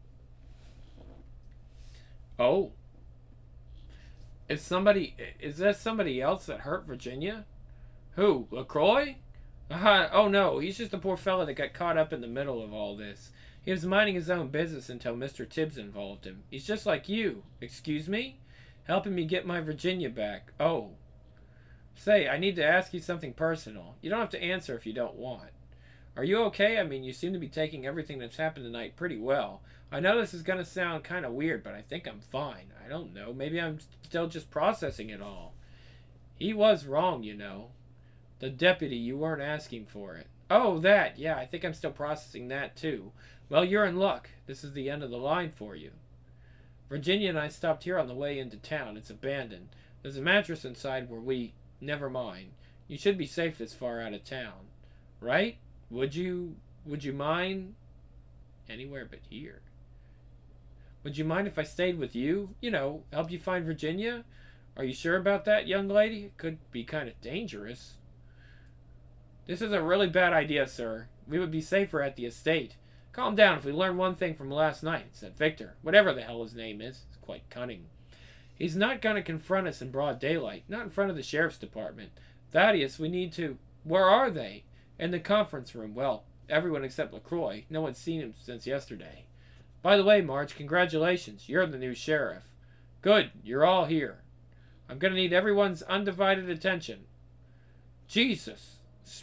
Oh. Is somebody, is that somebody else that hurt Virginia? Who? LaCroix? Uh, oh no, he's just a poor fella that got caught up in the middle of all this. He was minding his own business until Mister Tibbs involved him. He's just like you. Excuse me? Helping me get my Virginia back. Oh. Say, I need to ask you something personal. You don't have to answer if you don't want. Are you okay? I mean, you seem to be taking everything that's happened tonight pretty well. I know this is going to sound kind of weird, but I think I'm fine. I don't know. Maybe I'm still just processing it all. He was wrong, you know. The deputy, you weren't asking for it. Oh, that. Yeah, I think I'm still processing that, too. Well, you're in luck. This is the end of the line for you. Virginia and I stopped here on the way into town. It's abandoned. There's a mattress inside where we... Never mind. You should be safe this far out of town. Right? Would you... Would you mind... Anywhere but here. Would you mind if I stayed with you? You know, help you find Virginia? Are you sure about that, young lady? It could be kind of dangerous. This is a really bad idea, sir. We would be safer at the estate. Calm down. If we learn one thing from last night, it's that Victor, whatever the hell his name is, is quite cunning. He's not going to confront us in broad daylight, not in front of the sheriff's department. Thaddeus, we need to... Where are they? In the conference room. Well, everyone except LaCroix. No one's seen him since yesterday. By the way, Marge, congratulations. You're the new sheriff. Good. You're all here. I'm going to need everyone's undivided attention. Jesus.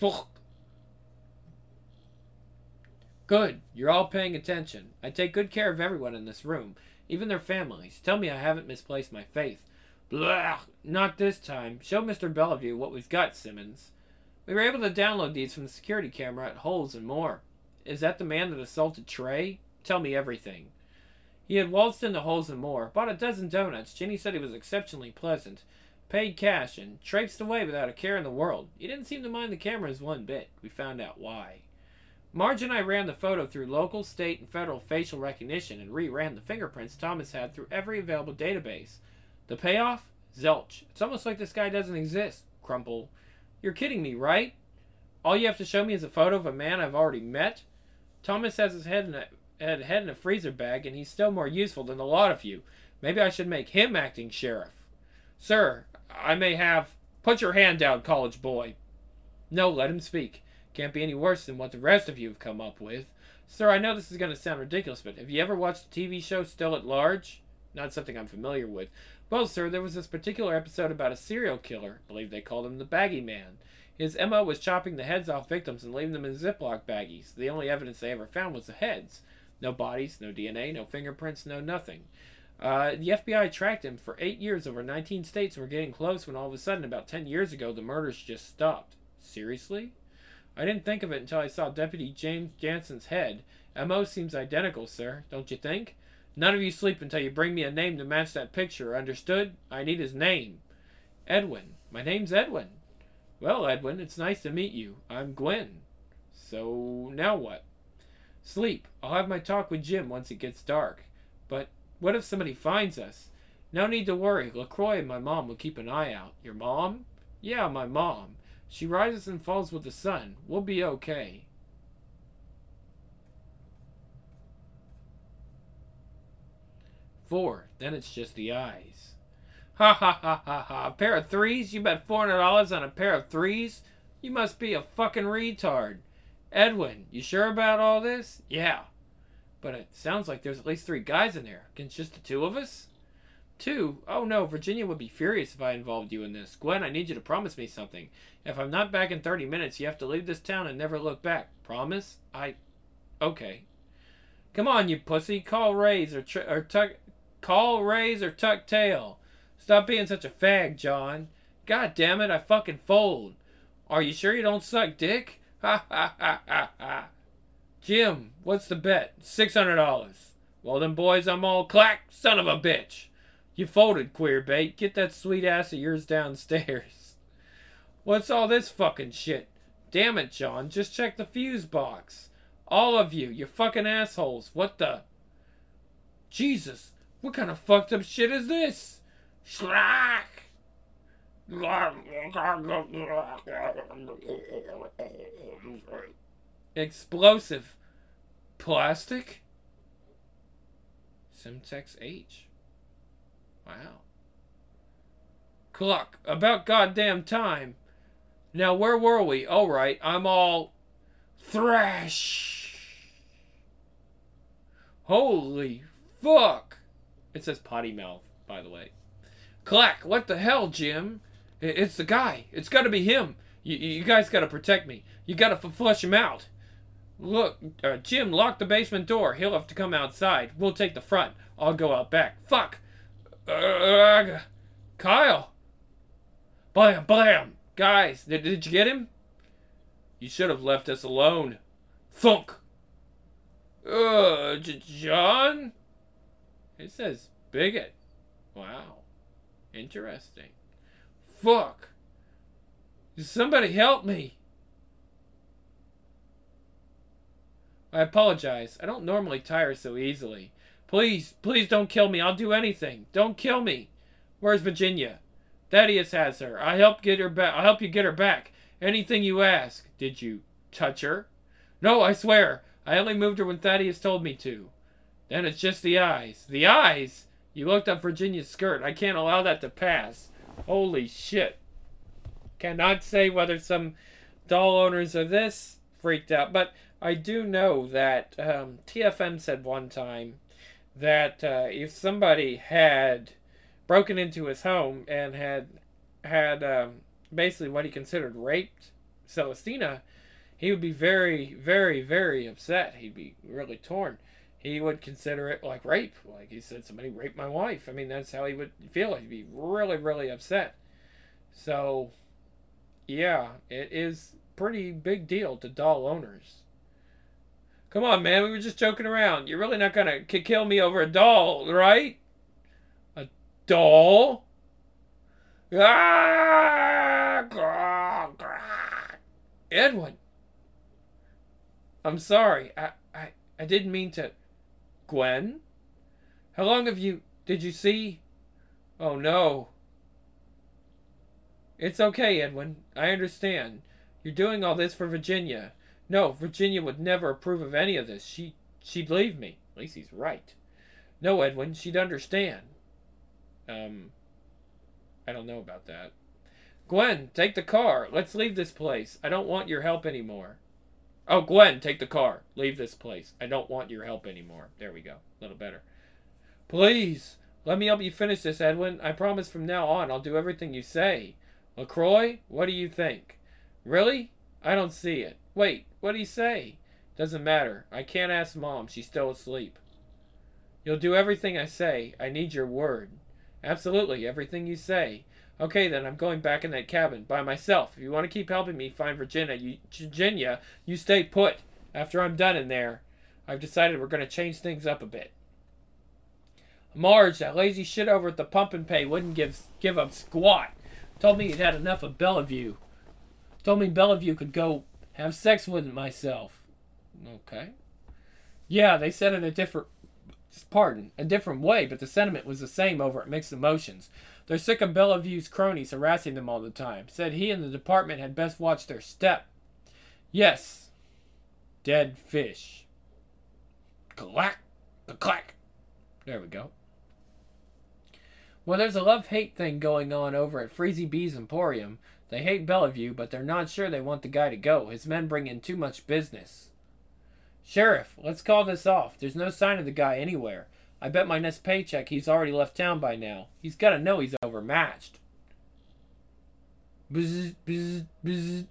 Good. You're all paying attention. I take good care of everyone in this room, even their families. Tell me I haven't misplaced my faith. Blah. Not this time. Show Mister Bellevue what we've got, Simmons. We were able to download these from the security camera at Holes and More. Is that the man that assaulted Trey? Tell me everything. He had waltzed into Holes and More, bought a dozen donuts. Ginny said he was exceptionally pleasant, paid cash, and traipsed away without a care in the world. He didn't seem to mind the cameras one bit. We found out why. Marge and I ran the photo through local, state, and federal facial recognition and re-ran the fingerprints Thomas had through every available database. The payoff? Zilch. It's almost like this guy doesn't exist. Crumple. You're kidding me, right? All you have to show me is a photo of a man I've already met? Thomas has his head in a, had head in a freezer bag, and he's still more useful than a lot of you. Maybe I should make him acting sheriff. Sir, I may have... Put your hand down, college boy. No, let him speak. Can't be any worse than what the rest of you have come up with. Sir, I know this is going to sound ridiculous, but have you ever watched the T V show Still at Large? Not something I'm familiar with. Well, sir, there was this particular episode about a serial killer. I believe they called him the Baggy Man. His M O was chopping the heads off victims and leaving them in Ziploc baggies. The only evidence they ever found was the heads. No bodies, no D N A, no fingerprints, no nothing. Uh, the F B I tracked him for eight years over nineteen states and were getting close when all of a sudden, about ten years ago, the murders just stopped. Seriously? I didn't think of it until I saw Deputy James Jansen's head. M O seems identical, sir, don't you think? None of you sleep until you bring me a name to match that picture, understood? I need his name. Edwin. My name's Edwin. Well, Edwin, it's nice to meet you. I'm Gwen. So, now what? Sleep. I'll have my talk with Jim once it gets dark. But what if somebody finds us? No need to worry. LaCroix and my mom will keep an eye out. Your mom? Yeah, my mom. She rises and falls with the sun. We'll be okay. Four. Then it's just the eyes. Ha ha ha ha ha. A pair of threes? You bet four hundred dollars on a pair of threes? You must be a fucking retard. Edwin, you sure about all this? Yeah. But it sounds like there's at least three guys in there. Against just the two of us? Two? Oh no, Virginia would be furious if I involved you in this. Gwen, I need you to promise me something. If I'm not back in thirty minutes, you have to leave this town and never look back. Promise? I... Okay. Come on, you pussy. Call Rays or, tr- or tuck... Call Rays or tuck tail. Stop being such a fag, John. God damn it, I fucking fold. Are you sure you don't suck dick? Ha ha ha ha ha. Jim, what's the bet? Six hundred dollars. Well then, boys, I'm all clack, son of a bitch. You folded, queer bait. Get that sweet ass of yours downstairs. What's all this fucking shit? Damn it, John. Just check the fuse box. All of you, you fucking assholes. What the? Jesus. What kind of fucked up shit is this? Slack. Explosive. Plastic? Simtex H. Wow. Clock. About goddamn time. Now, where were we? All right, I'm all... Thrash. Holy fuck. It says potty mouth, by the way. Clack. What the hell, Jim? It's the guy. It's got to be him. You, you guys got to protect me. You got to f- flush him out. Look, uh, Jim, lock the basement door. He'll have to come outside. We'll take the front. I'll go out back. Fuck. Uh, Kyle. Blam, blam. Guys, did, did you get him? You should have left us alone. Thunk. Uh, J- John? It says bigot. Wow. Interesting. Fuck. Somebody help me. I apologize. I don't normally tire so easily. Please, please don't kill me. I'll do anything. Don't kill me. Where's Virginia? Thaddeus has her. I help get her back. I'll help you get her back. Anything you ask. Did you touch her? No, I swear. I only moved her when Thaddeus told me to. Then it's just the eyes. The eyes? You looked up Virginia's skirt. I can't allow that to pass. Holy shit. Cannot say whether some doll owners are this freaked out, but I do know that um, T F M said one time that uh, if somebody had broken into his home and had had um, basically what he considered raped Celestina, he would be very, very, very upset. He'd be really torn. He would consider it like rape. Like he said, somebody raped my wife. I mean, that's how he would feel. He'd be really, really upset. So, yeah, it is pretty big deal to doll owners. Come on, man. We were just joking around. You're really not going to kill me over a doll, right? A doll? Ah! Edwin. I'm sorry. I, I, I didn't mean to... Gwen? How long have you... Did you see... Oh, no. It's okay, Edwin. I understand. You're doing all this for Virginia. No, Virginia would never approve of any of this. She, she'd leave me. At least he's right. No, Edwin, she'd understand. Um, I don't know about that. Gwen, take the car. Let's leave this place. I don't want your help anymore. Oh, Gwen, take the car. Leave this place. I don't want your help anymore. There we go. A little better. Please, let me help you finish this, Edwin. I promise from now on I'll do everything you say. LaCroix, what do you think? Really? I don't see it. Wait, what do you say? Doesn't matter. I can't ask Mom. She's still asleep. You'll do everything I say. I need your word. Absolutely, everything you say. Okay, then I'm going back in that cabin by myself. If you want to keep helping me find Virginia, you, Virginia, you stay put. After I'm done in there, I've decided we're going to change things up a bit. Marge, that lazy shit over at the Pump and Pay wouldn't give give up squat. Told me he'd had enough of Bellevue. Told me Bellevue could go have sex with myself. Okay. Yeah, they said it a different, pardon, a different way, but the sentiment was the same over at Mixed Emotions. They're sick of Bellevue's cronies harassing them all the time. Said he and the department had best watch their step. Yes. Dead fish. Clack. Clack. There we go. Well, there's a love-hate thing going on over at Freezy Bee's Emporium. They hate Bellevue, but they're not sure they want the guy to go. His men bring in too much business. Sheriff, let's call this off. There's no sign of the guy anywhere. I bet my next paycheck he's already left town by now. He's got to know he's overmatched. Bzz, bzz, bzz.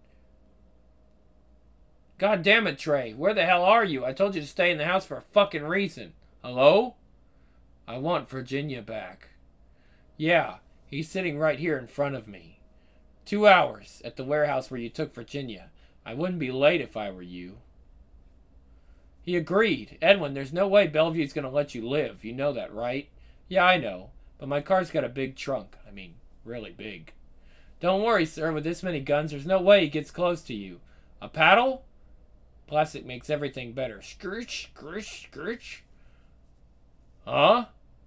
God damn it, Trey. Where the hell are you? I told you to stay in the house for a fucking reason. Hello? I want Virginia back. Yeah, he's sitting right here in front of me. Two hours at the warehouse where you took Virginia. I wouldn't be late if I were you. He agreed. Edwin, there's no way Bellevue's going to let you live. You know that, right? Yeah, I know. But my car's got a big trunk. I mean, really big. Don't worry, sir. With this many guns, there's no way he gets close to you. A paddle? Plastic makes everything better. Scritch, scritch, scritch. Huh?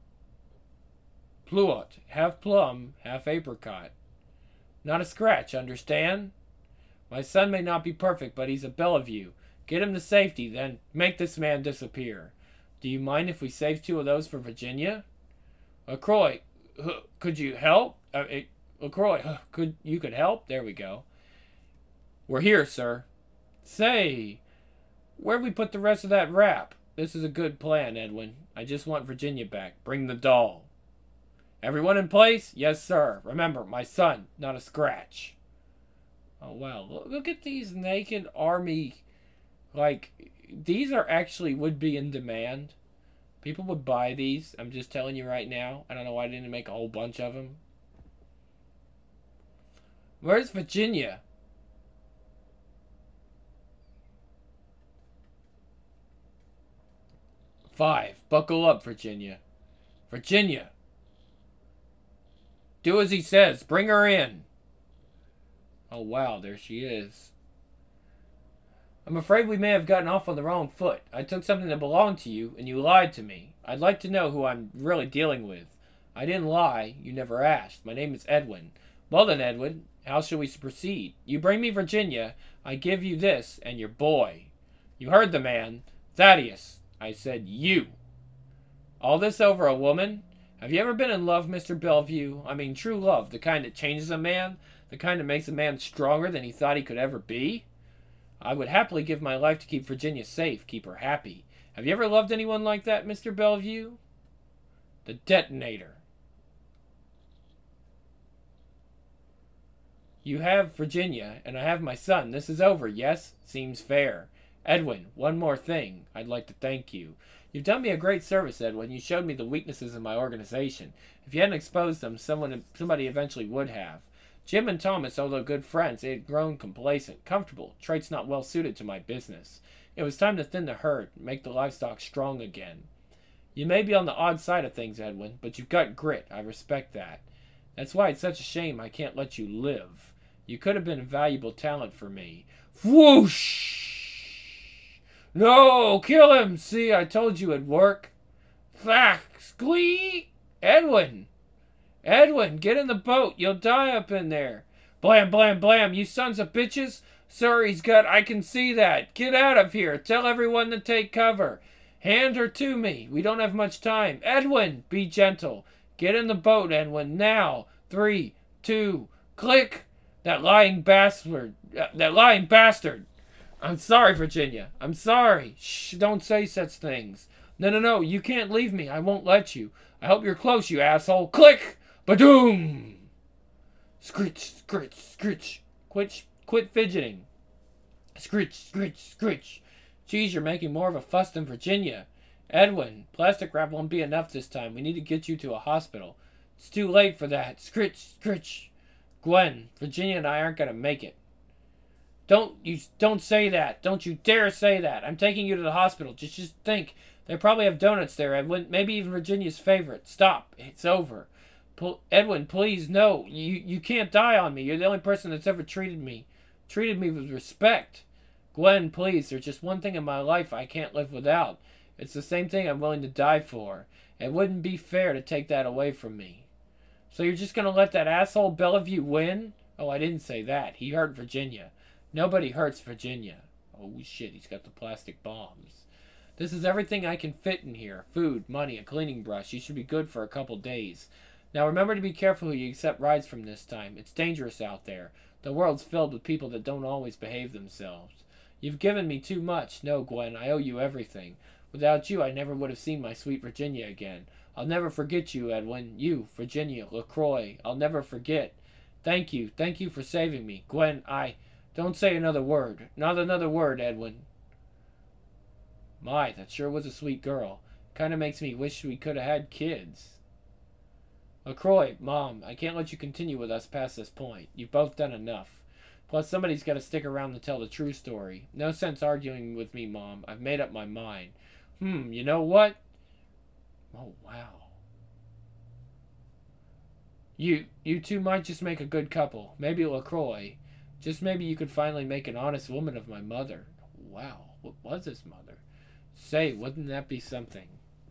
Pluot. Half plum, half apricot. Not a scratch, understand? My son may not be perfect, but he's a Bellevue. Get him to safety, then make this man disappear. Do you mind if we save two of those for Virginia? LaCroix, could you help? Uh, it, LaCroix, could you could help? There we go. We're here, sir. Say, where'd we put the rest of that rap? This is a good plan, Edwin. I just want Virginia back. Bring the doll. Everyone in place? Yes, sir. Remember, my son, not a scratch. Oh, wow. Look, look at these naked army. Like, these are actually would be in demand. People would buy these. I'm just telling you right now. I don't know why I didn't make a whole bunch of them. Where's Virginia? Five. Buckle up, Virginia. Virginia. Do as he says. Bring her in. Oh, wow. There she is. I'm afraid we may have gotten off on the wrong foot. I took something that belonged to you, and you lied to me. I'd like to know who I'm really dealing with. I didn't lie. You never asked. My name is Edwin. Well then, Edwin, how shall we proceed? You bring me Virginia. I give you this and your boy. You heard the man. Thaddeus. I said you. All this over a woman? Have you ever been in love, Mister Bellevue? I mean, true love, the kind that changes a man, the kind that makes a man stronger than he thought he could ever be? I would happily give my life to keep Virginia safe, keep her happy. Have you ever loved anyone like that, Mister Bellevue? The detonator. You have Virginia, and I have my son. This is over, yes? Seems fair. Edwin, one more thing. I'd like to thank you. You've done me a great service, Edwin. You showed me the weaknesses of my organization. If you hadn't exposed them, someone, somebody eventually would have. Jim and Thomas, although good friends, they had grown complacent, comfortable, traits not well suited to my business. It was time to thin the herd, make the livestock strong again. You may be on the odd side of things, Edwin, but you've got grit. I respect that. That's why it's such a shame I can't let you live. You could have been a valuable talent for me. Whoosh! No, kill him! See, I told you it'd work. Thack! Squee! Edwin! Edwin, get in the boat. You'll die up in there. Blam, blam, blam. You sons of bitches. Sir, he's got... I can see that. Get out of here. Tell everyone to take cover. Hand her to me. We don't have much time. Edwin, be gentle. Get in the boat, Edwin. Now. Three, two, click. That lying bastard. Uh, that lying bastard. I'm sorry, Virginia. I'm sorry. Shh, don't say such things. No, no, no. You can't leave me. I won't let you. I hope you're close, you asshole. Click. Badoom! Scritch, scritch, scritch. Quit, quit fidgeting. Scritch, scritch, scritch. Geez, you're making more of a fuss than Virginia. Edwin, plastic wrap won't be enough this time. We need to get you to a hospital. It's too late for that. Scritch, scritch. Gwen, Virginia and I aren't going to make it. Don't you don't say that. Don't you dare say that. I'm taking you to the hospital. Just, just think. They probably have donuts there, Edwin. Maybe even Virginia's favorite. Stop. It's over. Edwin, please, no. You you can't die on me. You're the only person that's ever treated me. Treated me with respect. Gwen, please. There's just one thing in my life I can't live without. It's the same thing I'm willing to die for. It wouldn't be fair to take that away from me. So you're just going to let that asshole Bellevue win? Oh, I didn't say that. He hurt Virginia. Nobody hurts Virginia. Oh, shit. He's got the plastic bombs. This is everything I can fit in here. Food, money, a cleaning brush. You should be good for a couple days. Now remember to be careful who you accept rides from this time. It's dangerous out there. The world's filled with people that don't always behave themselves. You've given me too much. No, Gwen, I owe you everything. Without you, I never would have seen my sweet Virginia again. I'll never forget you, Edwin. You, Virginia, LaCroix. I'll never forget. Thank you. Thank you for saving me. Gwen, I... Don't say another word. Not another word, Edwin. My, that sure was a sweet girl. Kind of makes me wish we could have had kids. LaCroix, Mom, I can't let you continue with us past this point. You've both done enough. Plus, somebody's got to stick around to tell the true story. No sense arguing with me, Mom. I've made up my mind. Hmm, you know what? Oh, wow. You, you two might just make a good couple. Maybe LaCroix. Just maybe you could finally make an honest woman of my mother. Wow, what was his mother? Say, wouldn't that be something?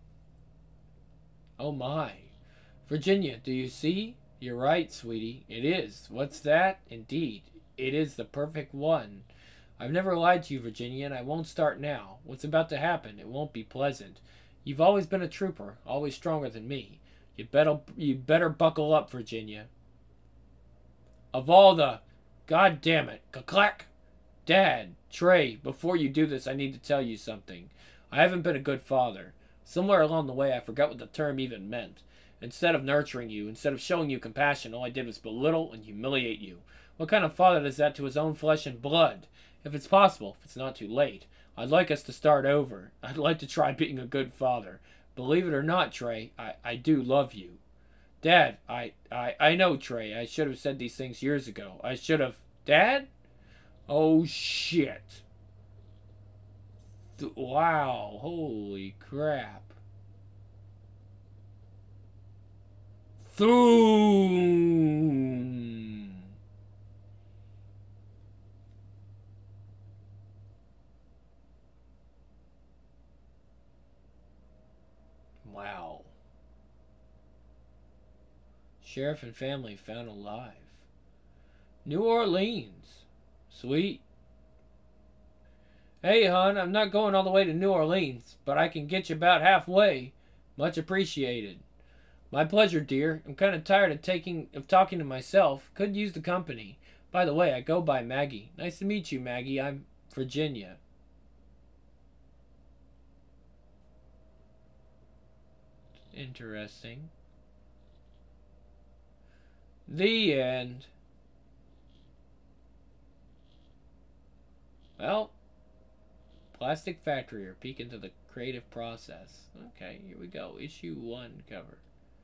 Oh, my. Virginia, do you see? You're right, sweetie. It is. What's that? Indeed. It is the perfect one. I've never lied to you, Virginia, and I won't start now. What's about to happen? It won't be pleasant. You've always been a trooper, always stronger than me. You better, you better buckle up, Virginia. Of all the... God damn it. Clack. Dad, Trey, before you do this, I need to tell you something. I haven't been a good father. Somewhere along the way, I forgot what the term even meant. Instead of nurturing you, instead of showing you compassion, all I did was belittle and humiliate you. What kind of father does that to his own flesh and blood? If it's possible, if it's not too late, I'd like us to start over. I'd like to try being a good father. Believe it or not, Trey, I, I do love you. Dad, I, I, I know, Trey. I should have said these things years ago. I should have... Dad? Oh, shit. Th- wow. Holy crap. Thune. Wow. Sheriff and family found alive. New Orleans. Sweet. Hey, hon, I'm not going all the way to New Orleans, but I can get you about halfway. Much appreciated. My pleasure, dear. I'm kind of tired of taking of talking to myself. Could use the company. By the way, I go by Maggie. Nice to meet you, Maggie. I'm Virginia. Interesting. The end. Well, Plastic Factory, or peek into the creative process. Okay, here we go. Issue one cover.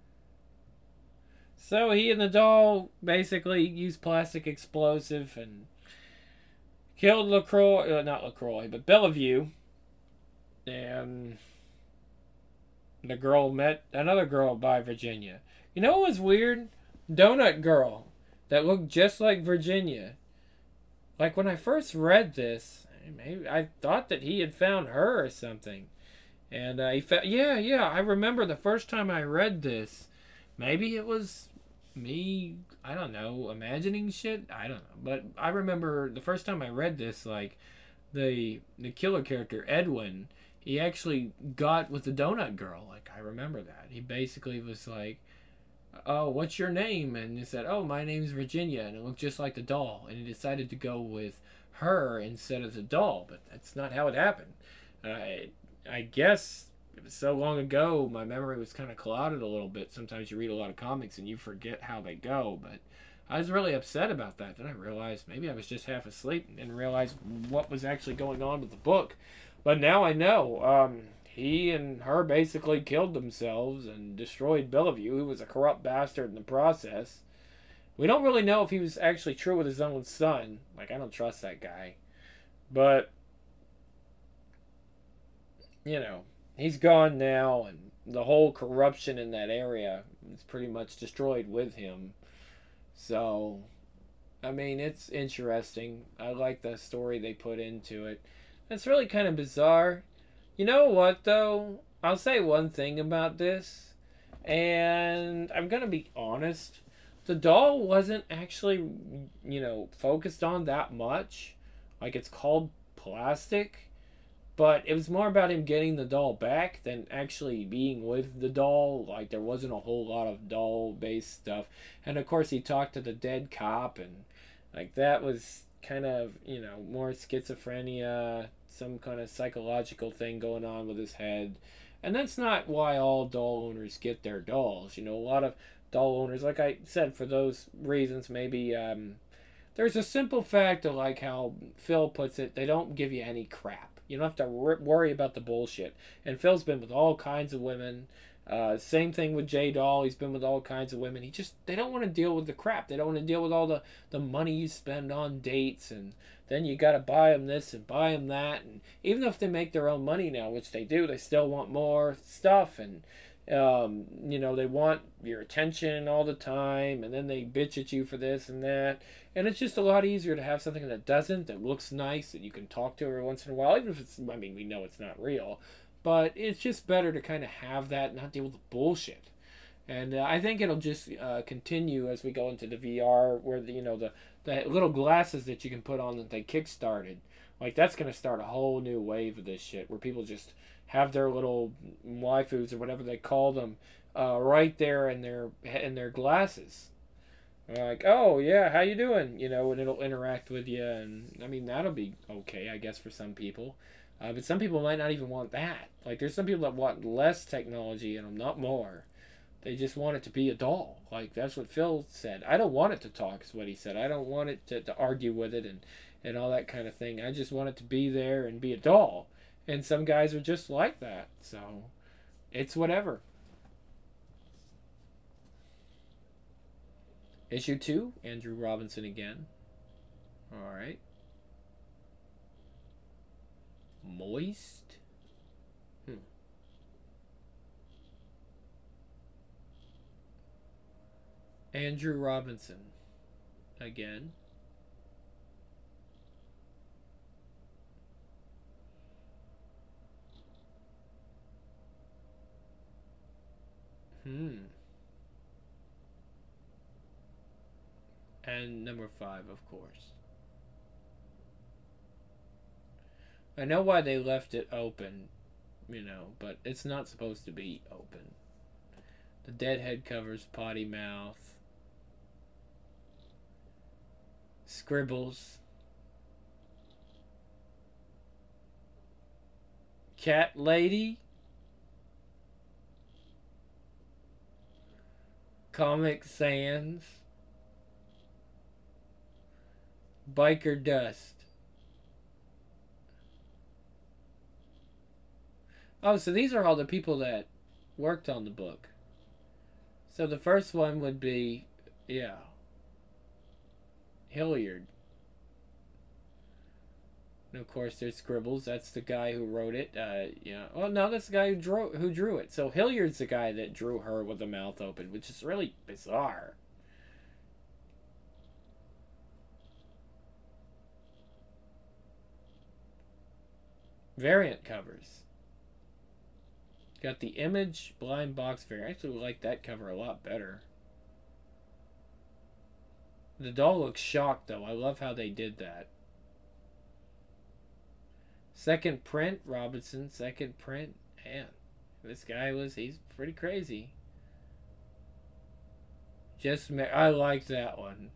So he and the doll basically used plastic explosive and killed LaCroix, uh, not LaCroix, but Bellevue. And the girl met another girl by Virginia. You know what was weird? Donut Girl that looked just like Virginia. Like when I first read this, maybe I thought that he had found her or something. And uh, he found, yeah, yeah, I remember the first time I read this. Maybe it was me, I don't know, imagining shit. I don't know, but I remember the first time I read this, like the the killer character Edwin, he actually got with the Donut Girl. Like I remember that he basically was like, "Oh, what's your name?" And he said, "Oh, my name's Virginia," and it looked just like the doll. And he decided to go with her instead of the doll, but that's not how it happened. I I guess. It was so long ago, my memory was kind of clouded a little bit. Sometimes you read a lot of comics and you forget how they go, but I was really upset about that. Then I realized maybe I was just half asleep and didn't realize what was actually going on with the book. But now I know. Um, he and her basically killed themselves and destroyed Bellevue, who was a corrupt bastard in the process. We don't really know if he was actually true with his own son. Like, I don't trust that guy. But, you know, he's gone now, and the whole corruption in that area is pretty much destroyed with him. So, I mean, it's interesting. I like the story they put into it. It's really kind of bizarre. You know what, though? I'll say one thing about this, and I'm going to be honest. The doll wasn't actually, you know, focused on that much. Like, it's called Plastic. But it was more about him getting the doll back than actually being with the doll. Like, there wasn't a whole lot of doll-based stuff. And, of course, he talked to the dead cop. And, like, that was kind of, you know, more schizophrenia, some kind of psychological thing going on with his head. And that's not why all doll owners get their dolls. You know, a lot of doll owners, like I said, for those reasons, maybe... Um, there's a simple fact of, like how Phil puts it, they don't give you any crap. You don't have to worry about the bullshit. And Phil's been with all kinds of women. Uh, same thing with J Doll. He's been with all kinds of women. He just, they don't want to deal with the crap. They don't want to deal with all the, the money you spend on dates. And then you got to buy them this and buy them that. And even if they make their own money now, which they do, they still want more stuff. And, um, you know, they want your attention all the time. And then they bitch at you for this and that. And it's just a lot easier to have something that doesn't, that looks nice, that you can talk to every once in a while, even if it's, I mean, we know it's not real. But it's just better to kind of have that and not deal with the bullshit. And uh, I think it'll just uh, continue as we go into the V R, where, the, you know, the, the little glasses that you can put on that they kickstarted. Like, that's going to start a whole new wave of this shit, where people just have their little waifus, or whatever they call them, uh, right there in their, in their glasses. Like, oh, yeah, how you doing? You know, and it'll interact with you. And, I mean, that'll be okay, I guess, for some people. Uh, but some people might not even want that. Like, there's some people that want less technology and not more. They just want it to be a doll. Like, that's what Phil said. I don't want it to talk, is what he said. I don't want it to, to argue with it and, and all that kind of thing. I just want it to be there and be a doll. And some guys are just like that. So, it's whatever. Issue two, Andrew Robinson again. Alright. Moist? Hmm. Andrew Robinson. Again. Hmm. And number five, of course. I know why they left it open, you know, but it's not supposed to be open. The Deadhead covers Potty Mouth. Scribbles. Cat Lady. Comic Sans. Biker Dust. Oh, so these are all the people that worked on the book. So the first one would be, yeah, Hilliard. And of course, there's Scribbles. That's the guy who wrote it. Uh, yeah. Well, no, that's the guy who drew who drew it. So Hilliard's the guy that drew her with the mouth open, which is really bizarre. Variant covers. Got the Image blind box variant. I actually like that cover a lot better. The doll looks shocked, though. I love how they did that. Second print, Robinson. Second print. Man, this guy was, he's pretty crazy. Just, I liked that one.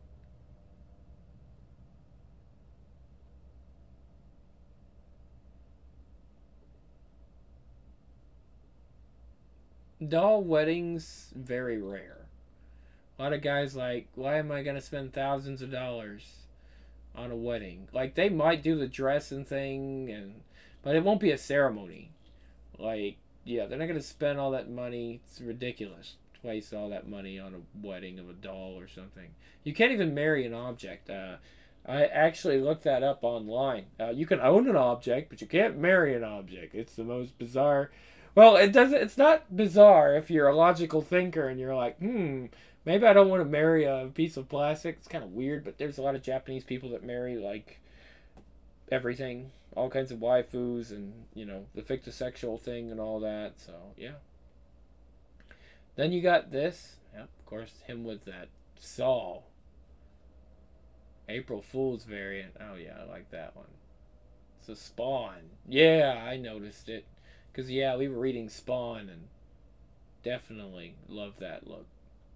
Doll weddings, very rare. A lot of guys like, why am I going to spend thousands of dollars on a wedding? Like, they might do the dress and thing, and but it won't be a ceremony. Like, yeah, they're not going to spend all that money. It's ridiculous to waste all that money on a wedding of a doll or something. You can't even marry an object. Uh, I actually looked that up online. Uh, you can own an object, but you can't marry an object. It's the most bizarre. Well, it doesn't. It's not bizarre if you're a logical thinker and you're like, hmm, maybe I don't want to marry a piece of plastic. It's kind of weird, but there's a lot of Japanese people that marry like everything, all kinds of waifus, and you know the fictosexual thing and all that. So yeah. Then you got this. Yep, of course, him with that Saw. April Fool's variant. Oh yeah, I like that one. It's a Spawn. Yeah, I noticed it. Because, yeah, we were reading Spawn and definitely love that look.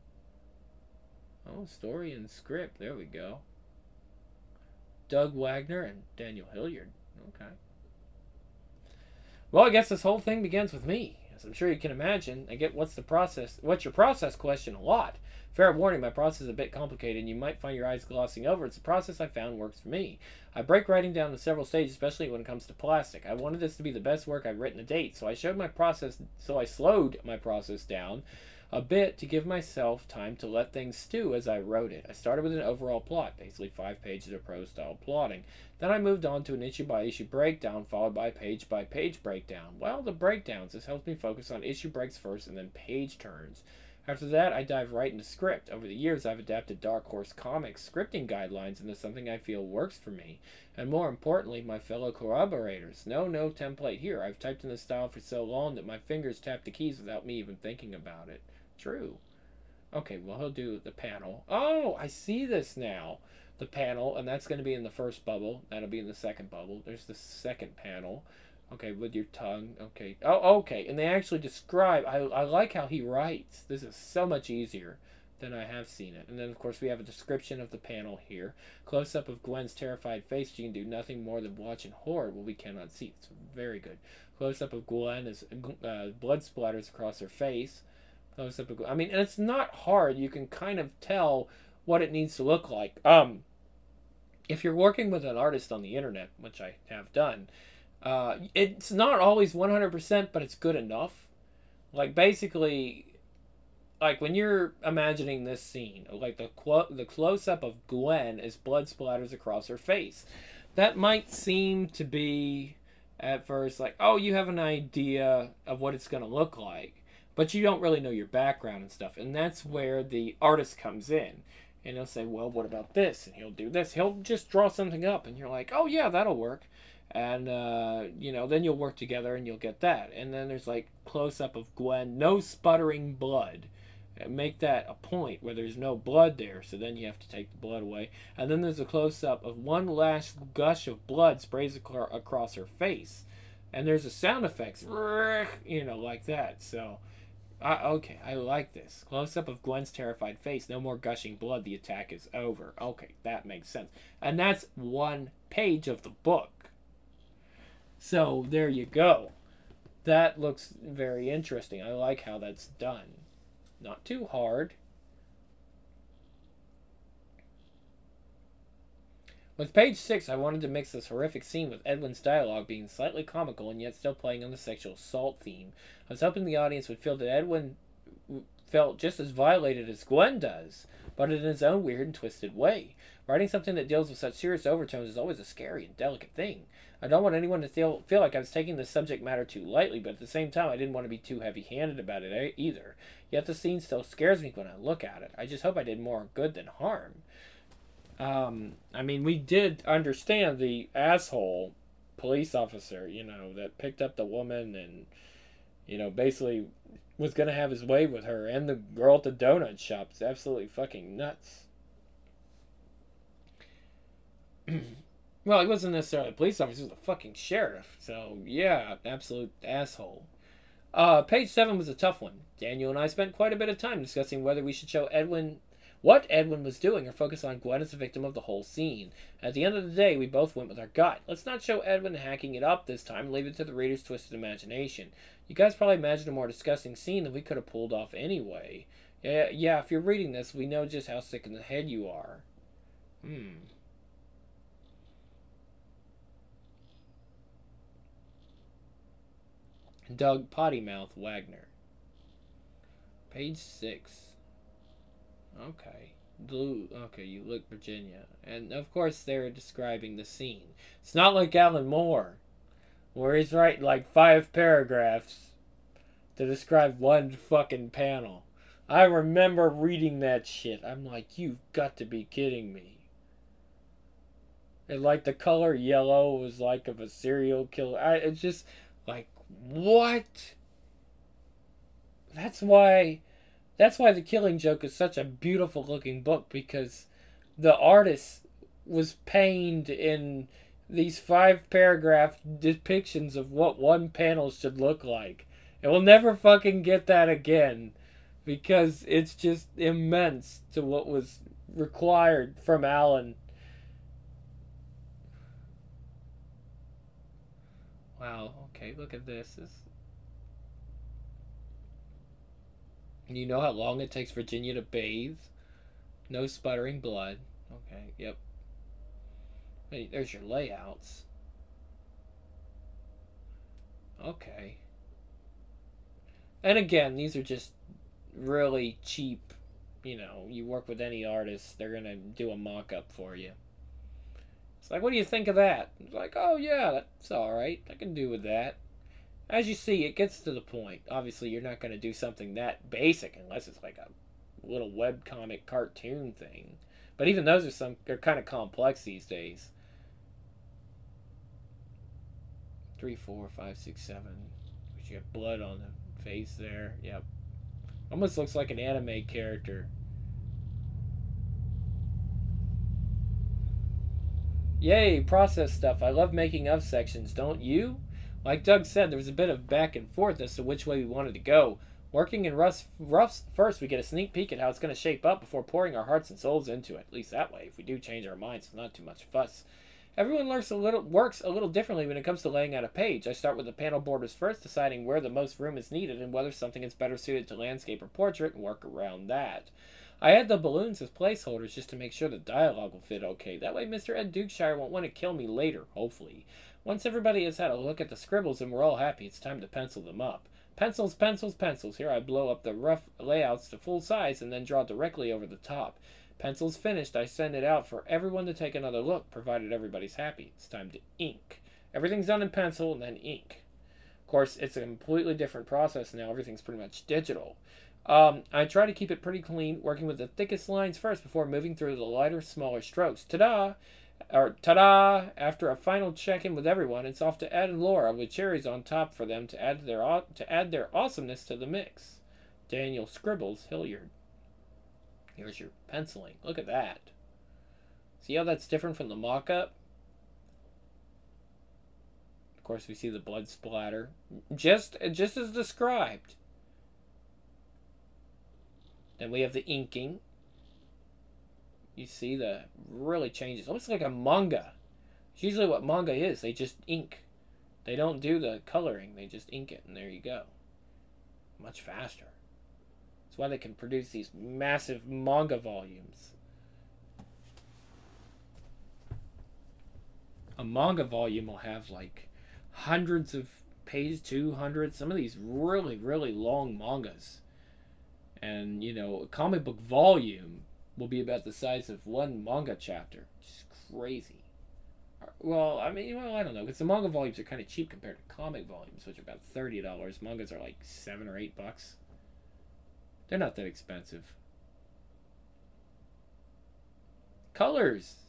Oh, story and script. There we go. Doug Wagner and Daniel Hilliard. Okay. Well, I guess this whole thing begins with me. As I'm sure you can imagine, I get what's the process, what's your process question a lot. Fair warning, my process is a bit complicated and you might find your eyes glossing over. It's a process I found works for me. I break writing down into several stages, especially when it comes to plastic. I wanted this to be the best work I've written to date, so I showed my process, so I slowed my process down a bit to give myself time to let things stew as I wrote it. I started with an overall plot, basically five pages of prose-style plotting. Then I moved on to an issue-by-issue breakdown, followed by a page-by-page breakdown. Well, the breakdowns, this helps me focus on issue breaks first and then page turns. After that, I dive right into script. Over the years, I've adapted Dark Horse Comics scripting guidelines into something I feel works for me, and more importantly, my fellow collaborators. No, no template here. I've typed in this style for so long that my fingers tap the keys without me even thinking about it. True. Okay, well, he'll do the panel. Oh, I see this now. The panel, and that's going to be in the first bubble. That'll be in the second bubble. There's the second panel. Okay, with your tongue. Okay. Oh, okay. And they actually describe. I, I like how he writes. This is so much easier than I have seen it. And then, of course, we have a description of the panel here. Close-up of Gwen's terrified face. She can do nothing more than watch in horror. Well, we cannot see. It's very good. Close-up of Gwen as uh, blood splatters across her face. Close up of, I mean, and it's not hard. You can kind of tell what it needs to look like. Um, if you're working with an artist on the internet, which I have done, uh, it's not always one hundred percent, but it's good enough. Like, basically, like when you're imagining this scene, like the quote, the close up of Gwen as blood splatters across her face, that might seem to be at first like, oh, you have an idea of what it's going to look like, but you don't really know your background and stuff, and that's where the artist comes in, and he'll say, well, what about this? And he'll do this. He'll just draw something up, and you're like, oh yeah, that'll work. And uh, you know, then you'll work together and you'll get that. And then there's like close up of Gwen, no sputtering blood. Make that a point where there's no blood there, so then you have to take the blood away. And then there's a close up of one last gush of blood sprays ac- across her face, and there's a sound effects, you know, like that. So, I, okay, I like this close up of Gwen's terrified face. No more gushing blood. The attack is over. Okay, that makes sense. And that's one page of the book. So there you go. That looks very interesting. I like how that's done. Not too hard. With page six, I wanted to mix this horrific scene with Edwin's dialogue being slightly comical and yet still playing on the sexual assault theme. I was hoping the audience would feel that Edwin felt just as violated as Gwen does, but in his own weird and twisted way. Writing something that deals with such serious overtones is always a scary and delicate thing. I don't want anyone to feel, feel like I was taking the subject matter too lightly, but at the same time, I didn't want to be too heavy-handed about it either. Yet the scene still scares me when I look at it. I just hope I did more good than harm. Um, I mean, we did understand the asshole police officer, you know, that picked up the woman and, you know, basically was going to have his way with her, and the girl at the donut shop. It's absolutely fucking nuts. Well, he wasn't necessarily a police officer, he was a fucking sheriff. So, yeah, absolute asshole. Uh, page seven was a tough one. Daniel and I spent quite a bit of time discussing whether we should show Edwin what Edwin was doing or focus on Gwen as the victim of the whole scene. At the end of the day, we both went with our gut. Let's not show Edwin hacking it up this time and leave it to the reader's twisted imagination. You guys probably imagined a more disgusting scene than we could have pulled off anyway. Yeah, yeah, if you're reading this, we know just how sick in the head you are. Hmm. Doug Pottymouth Wagner. Page six. Okay. Blue. Okay, you look Virginia. And of course they're describing the scene. It's not like Alan Moore, where he's writing like five paragraphs to describe one fucking panel. I remember reading that shit. I'm like, you've got to be kidding me. And like the color yellow was like of a serial killer. I, it's just like, what? That's why that's why The Killing Joke is such a beautiful looking book, because the artist was pained in these five paragraph depictions of what one panel should look like. And we'll never fucking get that again, because it's just immense to what was required from Alan. Wow, okay, look at this. this. You know how long it takes Virginia to bathe? No sputtering blood. Okay, yep. Hey, there's your layouts. Okay. And again, these are just really cheap. You know, you work with any artist, they're going to do a mock-up for you. It's like, what do you think of that? It's like, oh yeah, that's alright. I can do with that. As you see, it gets to the point. Obviously, you're not going to do something that basic unless it's like a little webcomic cartoon thing. But even those are some they're kind of complex these days. Three, four, five, six, seven. You got blood on the face there. Yep. Almost looks like an anime character. Yay, process stuff. I love making of sections, don't you? Like Doug said, there was a bit of back and forth as to which way we wanted to go. Working in Ruff's, Ruff's first, we get a sneak peek at how it's going to shape up before pouring our hearts and souls into it. At least that way. If we do change our minds, it's not too much fuss. Everyone learns a little, works a little differently when it comes to laying out a page. I start with the panel borders first, deciding where the most room is needed and whether something is better suited to landscape or portrait, and work around that. I add the balloons as placeholders just to make sure the dialogue will fit okay. That way Mister Ed Dukeshire won't want to kill me later, hopefully. Once everybody has had a look at the scribbles and we're all happy, it's time to pencil them up. Pencils, pencils, pencils. Here I blow up the rough layouts to full size and then draw directly over the top. Pencils finished, I send it out for everyone to take another look, provided everybody's happy. It's time to ink. Everything's done in pencil and then ink. Of course, it's a completely different process now. Everything's pretty much digital. Um, I try to keep it pretty clean, working with the thickest lines first before moving through the lighter, smaller strokes. Ta-da! Or ta-da! After a final check-in with everyone, it's off to Ed and Laura with cherries on top for them to add their to add their awesomeness to the mix. Daniel scribbles Hilliard. Here's your penciling. Look at that. See how that's different from the mock-up? Of course, we see the blood splatter, just just as described. Then we have the inking. You see the really changes. Almost like a manga. It's usually what manga is. They just ink. They don't do the coloring. They just ink it, and there you go. Much faster. That's why they can produce these massive manga volumes. A manga volume will have like hundreds of pages, two hundred. Some of these really, really long mangas. And, you know, a comic book volume will be about the size of one manga chapter. Just crazy. Well, I mean, well, I don't know, because the manga volumes are kind of cheap compared to comic volumes, which are about thirty dollars. Mangas are like seven or eight bucks. They're not that expensive. Colors.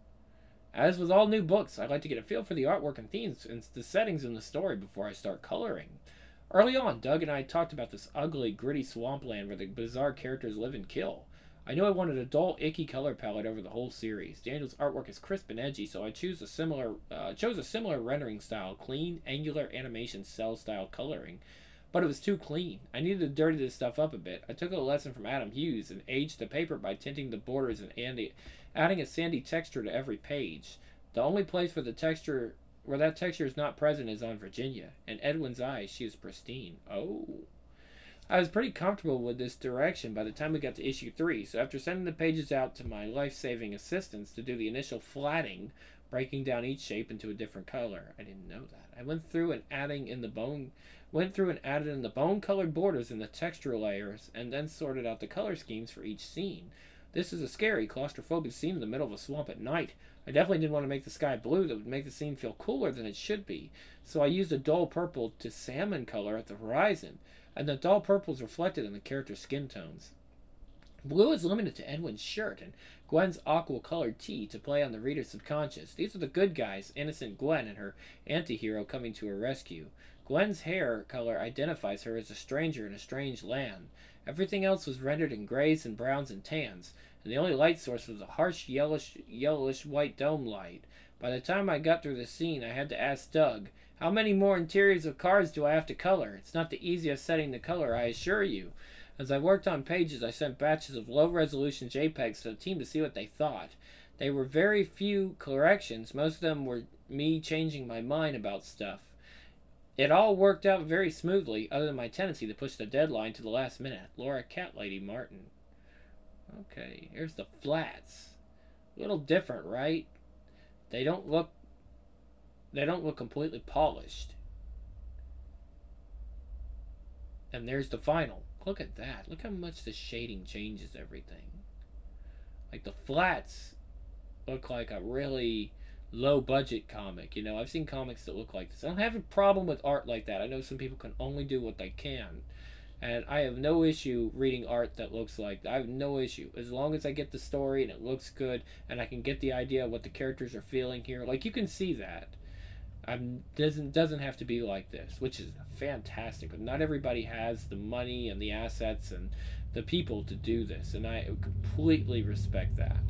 As with all new books, I like to get a feel for the artwork and themes and the settings in the story before I start coloring. Early on, Doug and I talked about this ugly, gritty swampland where the bizarre characters live and kill. I knew I wanted a dull, icky color palette over the whole series. Daniel's artwork is crisp and edgy, so I choose a similar, uh, chose a similar rendering style, clean, angular animation cell-style coloring. But it was too clean. I needed to dirty this stuff up a bit. I took a lesson from Adam Hughes and aged the paper by tinting the borders and adding a sandy texture to every page. The only place for the texture where that texture is not present is on Virginia. In Edwin's eyes, she is pristine. Oh. I was pretty comfortable with this direction by the time we got to issue three, so after sending the pages out to my life-saving assistants to do the initial flatting, breaking down each shape into a different color. I didn't know that. I went through and adding in the bone went through and added in the bone-colored borders and the texture layers, and then sorted out the color schemes for each scene. This is a scary, claustrophobic scene in the middle of a swamp at night. I definitely didn't want to make the sky blue. That would make the scene feel cooler than it should be. So I used a dull purple to salmon color at the horizon, and the dull purple is reflected in the character's skin tones. Blue is limited to Edwin's shirt and Gwen's aqua-colored tee to play on the reader's subconscious. These are the good guys, innocent Gwen and her anti-hero coming to her rescue. Gwen's hair color identifies her as a stranger in a strange land. Everything else was rendered in grays and browns and tans, and the only light source was a harsh yellowish, yellowish white dome light. By the time I got through the scene, I had to ask Doug, how many more interiors of cars do I have to color? It's not the easiest setting to color, I assure you. As I worked on pages, I sent batches of low-resolution JPEGs to the team to see what they thought. They were very few corrections. Most of them were me changing my mind about stuff. It all worked out very smoothly, other than my tendency to push the deadline to the last minute. Laura Cat Lady Martin. Okay, here's the flats. A little different, right? They don't look... They don't look completely polished. And there's the final. Look at that. Look how much the shading changes everything. Like the flats look like a really low budget comic. You know, I've seen comics that look like this. I don't have a problem with art like that. I know some people can only do what they can. And I have no issue reading art that looks like that. I have no issue. As long as I get the story and it looks good and I can get the idea of what the characters are feeling here. Like, you can see that. I'm, doesn't doesn't have to be like this, which is fantastic. But not everybody has the money and the assets and the people to do this, and I completely respect that.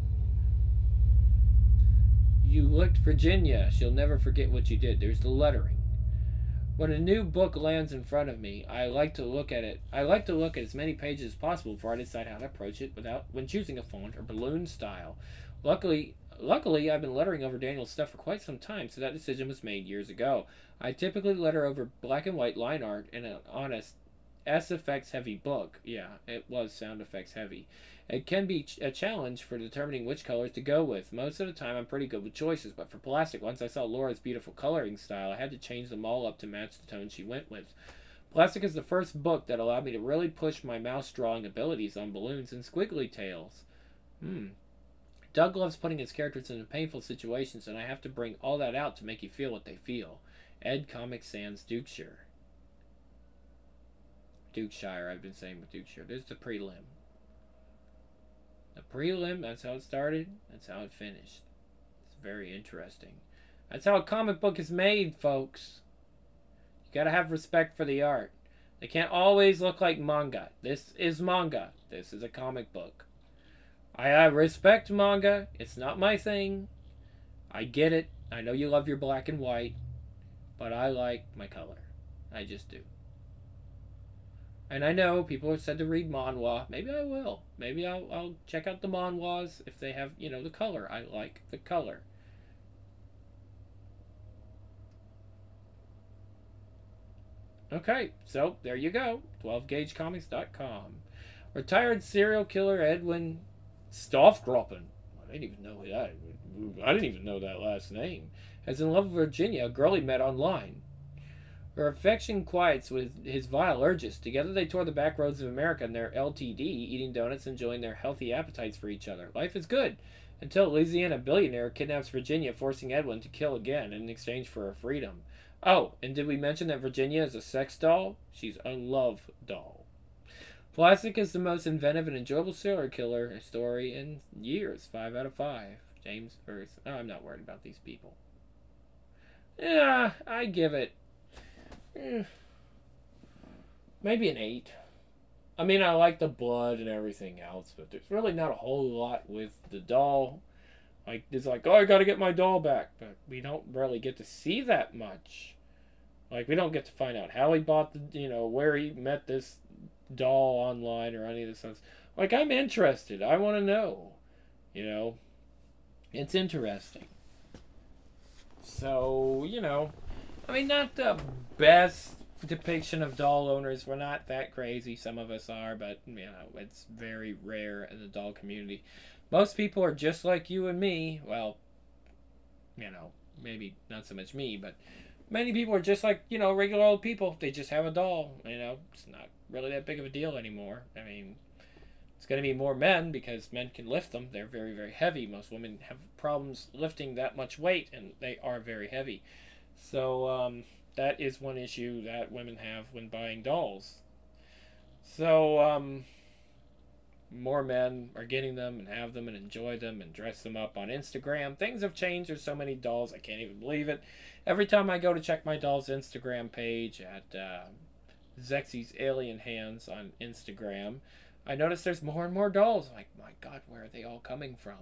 You licked Virginia. She'll never forget what you did. There's the lettering. When a new book lands in front of me, I like to look at it. I like to look at as many pages as possible before I decide how to approach it without when choosing a font or balloon style. Luckily, Luckily, I've been lettering over Daniel's stuff for quite some time, so that decision was made years ago. I typically letter over black and white line art in an honest S effects heavy book. Yeah, it was sound effects heavy. It can be a challenge for determining which colors to go with. Most of the time, I'm pretty good with choices, but for plastic, once I saw Laura's beautiful coloring style, I had to change them all up to match the tone she went with. Plastic is the first book that allowed me to really push my mouse drawing abilities on balloons and squiggly tails. Hmm. Doug loves putting his characters into painful situations, and I have to bring all that out to make you feel what they feel. Ed Comic Sans Dukeshire. Dukeshire, I've been saying with Dukeshire. There's the prelim. The prelim, that's how it started, that's how it finished. It's very interesting. That's how a comic book is made, folks. You gotta have respect for the art. They can't always look like manga. This is manga. This is a comic book. I, I respect manga. It's not my thing. I get it. I know you love your black and white. But I like my color. I just do. And I know people have said to read manhwa. Maybe I will. Maybe I'll, I'll check out the manhwas if they have, you know, the color. I like the color. Okay, so there you go. twelve gauge comics dot com. Retired serial killer Edwin Stoffdroppen. I didn't even know that. I didn't even know that last name. Is in love with Virginia, a girl he met online. Her affection quiets with his vile urges. Together they tour the back roads of America in their L T D, eating donuts and enjoying their healthy appetites for each other. Life is good, until a Louisiana billionaire kidnaps Virginia, forcing Edwin to kill again in exchange for her freedom. Oh, and did we mention that Virginia is a sex doll? She's a love doll. Plastic is the most inventive and enjoyable serial killer story in years. Five out of five. James First. Oh, I'm not worried about these people. Yeah, I give it eh, maybe an eight. I mean, I like the blood and everything else, but there's really not a whole lot with the doll. Like, it's like, oh, I gotta get my doll back. But we don't really get to see that much. Like, we don't get to find out how he bought the, you know, where he met this doll online or any of this stuff. Like, I'm interested. I want to know. You know, it's interesting. So, you know, I mean, not the best depiction of doll owners. We're not that crazy. Some of us are, but, you know, it's very rare in the doll community. Most people are just like you and me. Well, you know, maybe not so much me, but many people are just like, you know, regular old people. They just have a doll. You know, it's not really that big of a deal anymore. I mean, it's going to be more men because men can lift them. They're very, very heavy. Most women have problems lifting that much weight, and they are very heavy. So um, that is one issue that women have when buying dolls. So um, more men are getting them and have them and enjoy them and dress them up on Instagram. Things have changed. There's so many dolls. I can't even believe it. Every time I go to check my doll's Instagram page at uh, Zexy's Alien Hands on Instagram, I notice there's more and more dolls. I'm like, my God, where are they all coming from?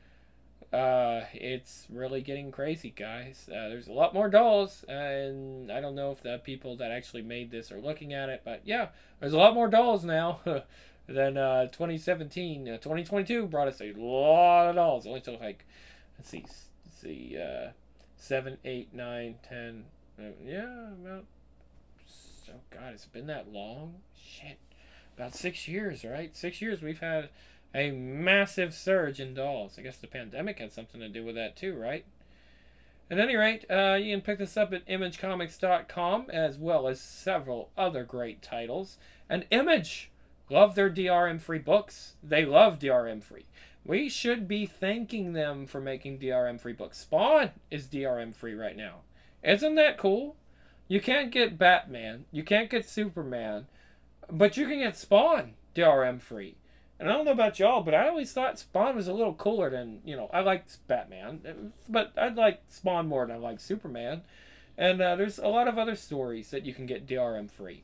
Uh, it's really getting crazy, guys. Uh, there's a lot more dolls, and I don't know if the people that actually made this are looking at it, but yeah, there's a lot more dolls now than uh, twenty seventeen. Uh, twenty twenty-two brought us a lot of dolls. It only took like, let's see, let's see, uh, seven, eight, nine, ten. Uh, yeah, about. Oh God, it's been that long. Shit. About six years, right? Six years we've had a massive surge in dolls. I guess the pandemic had something to do with that too, right? At any rate, uh, you can pick this up at image comics dot com as well as several other great titles. And Image love their D R M-free books. They love D R M-free. We should be thanking them for making D R M-free books. Spawn is D R M-free right now. Isn't that cool? You can't get Batman. You can't get Superman. But you can get Spawn D R M free. And I don't know about y'all, but I always thought Spawn was a little cooler than, you know, I liked Batman. But I like Spawn more than I like Superman. And uh, there's a lot of other stories that you can get D R M free.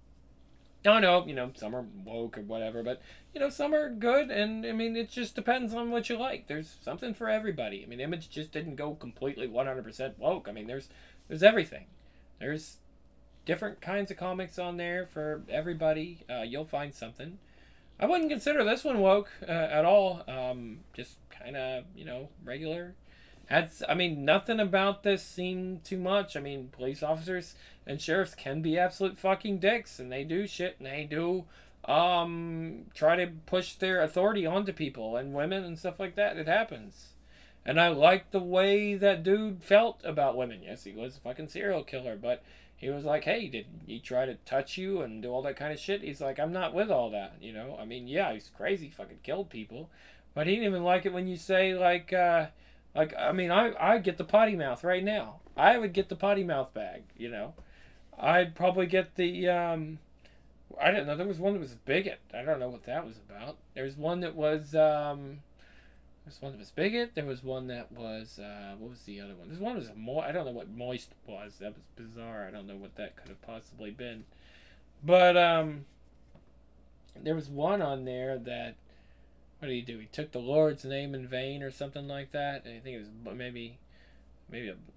I know, you know, some are woke or whatever, but, you know, some are good. And, I mean, it just depends on what you like. There's something for everybody. I mean, Image just didn't go completely one hundred percent woke. I mean, there's there's everything. There's different kinds of comics on there for everybody. Uh, you'll find something. I wouldn't consider this one woke uh, at all. Um, just kind of, you know, regular. That's, I mean, nothing about this seemed too much. I mean, police officers and sheriffs can be absolute fucking dicks, and they do shit, and they do um try to push their authority onto people and women and stuff like that. It happens. And I like the way that dude felt about women. Yes, he was a fucking serial killer, but he was like, hey, did he try to touch you and do all that kind of shit? He's like, I'm not with all that, you know? I mean, yeah, he's crazy, fucking killed people. But he didn't even like it when you say, like, uh, like, I mean, I, I'd get the potty mouth right now. I would get the potty mouth bag, you know? I'd probably get the, um, I don't know, there was one that was a bigot. I don't know what that was about. There was one that was, um... There was one that was bigot. There was one that was, uh, what was the other one? This one was a mo- I don't know what moist was. That was bizarre. I don't know what that could have possibly been. But, um, there was one on there that, what did he do? He took the Lord's name in vain or something like that. And I think it was maybe, maybe a,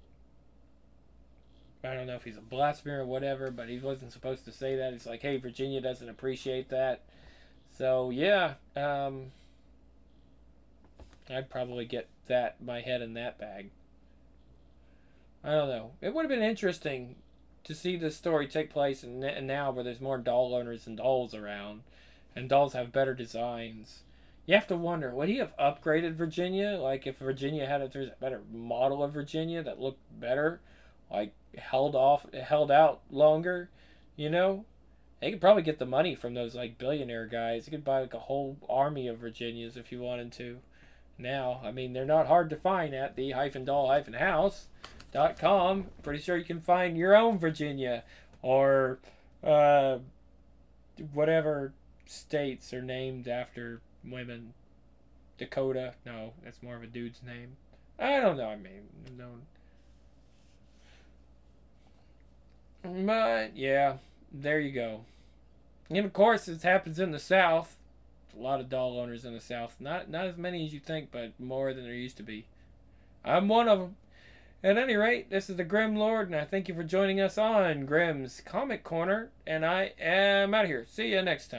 I don't know if he's a blasphemer or whatever, but he wasn't supposed to say that. It's like, hey, Virginia doesn't appreciate that. So, yeah, um... I'd probably get that, my head in that bag. I don't know. It would have been interesting to see this story take place in, in now where there's more doll owners and dolls around. And dolls have better designs. You have to wonder, would he have upgraded Virginia? Like, if Virginia had a, there's a better model of Virginia that looked better? Like, held off, held out longer? You know? They could probably get the money from those, like, billionaire guys. You could buy, like, a whole army of Virginias if you wanted to. Now, I mean, they're not hard to find at the hyphen doll hyphen house dot com. Pretty sure you can find your own Virginia or uh, whatever states are named after women. Dakota. No, that's more of a dude's name. I don't know. I mean, don't. But, yeah, there you go. And, of course, this happens in the South. A lot of doll owners in the South. Not not as many as you think, but more than there used to be. I'm one of them. At any rate, this is the Grim Lord, and I thank you for joining us on Grim's Comic Corner, and I am out of here. See you next time.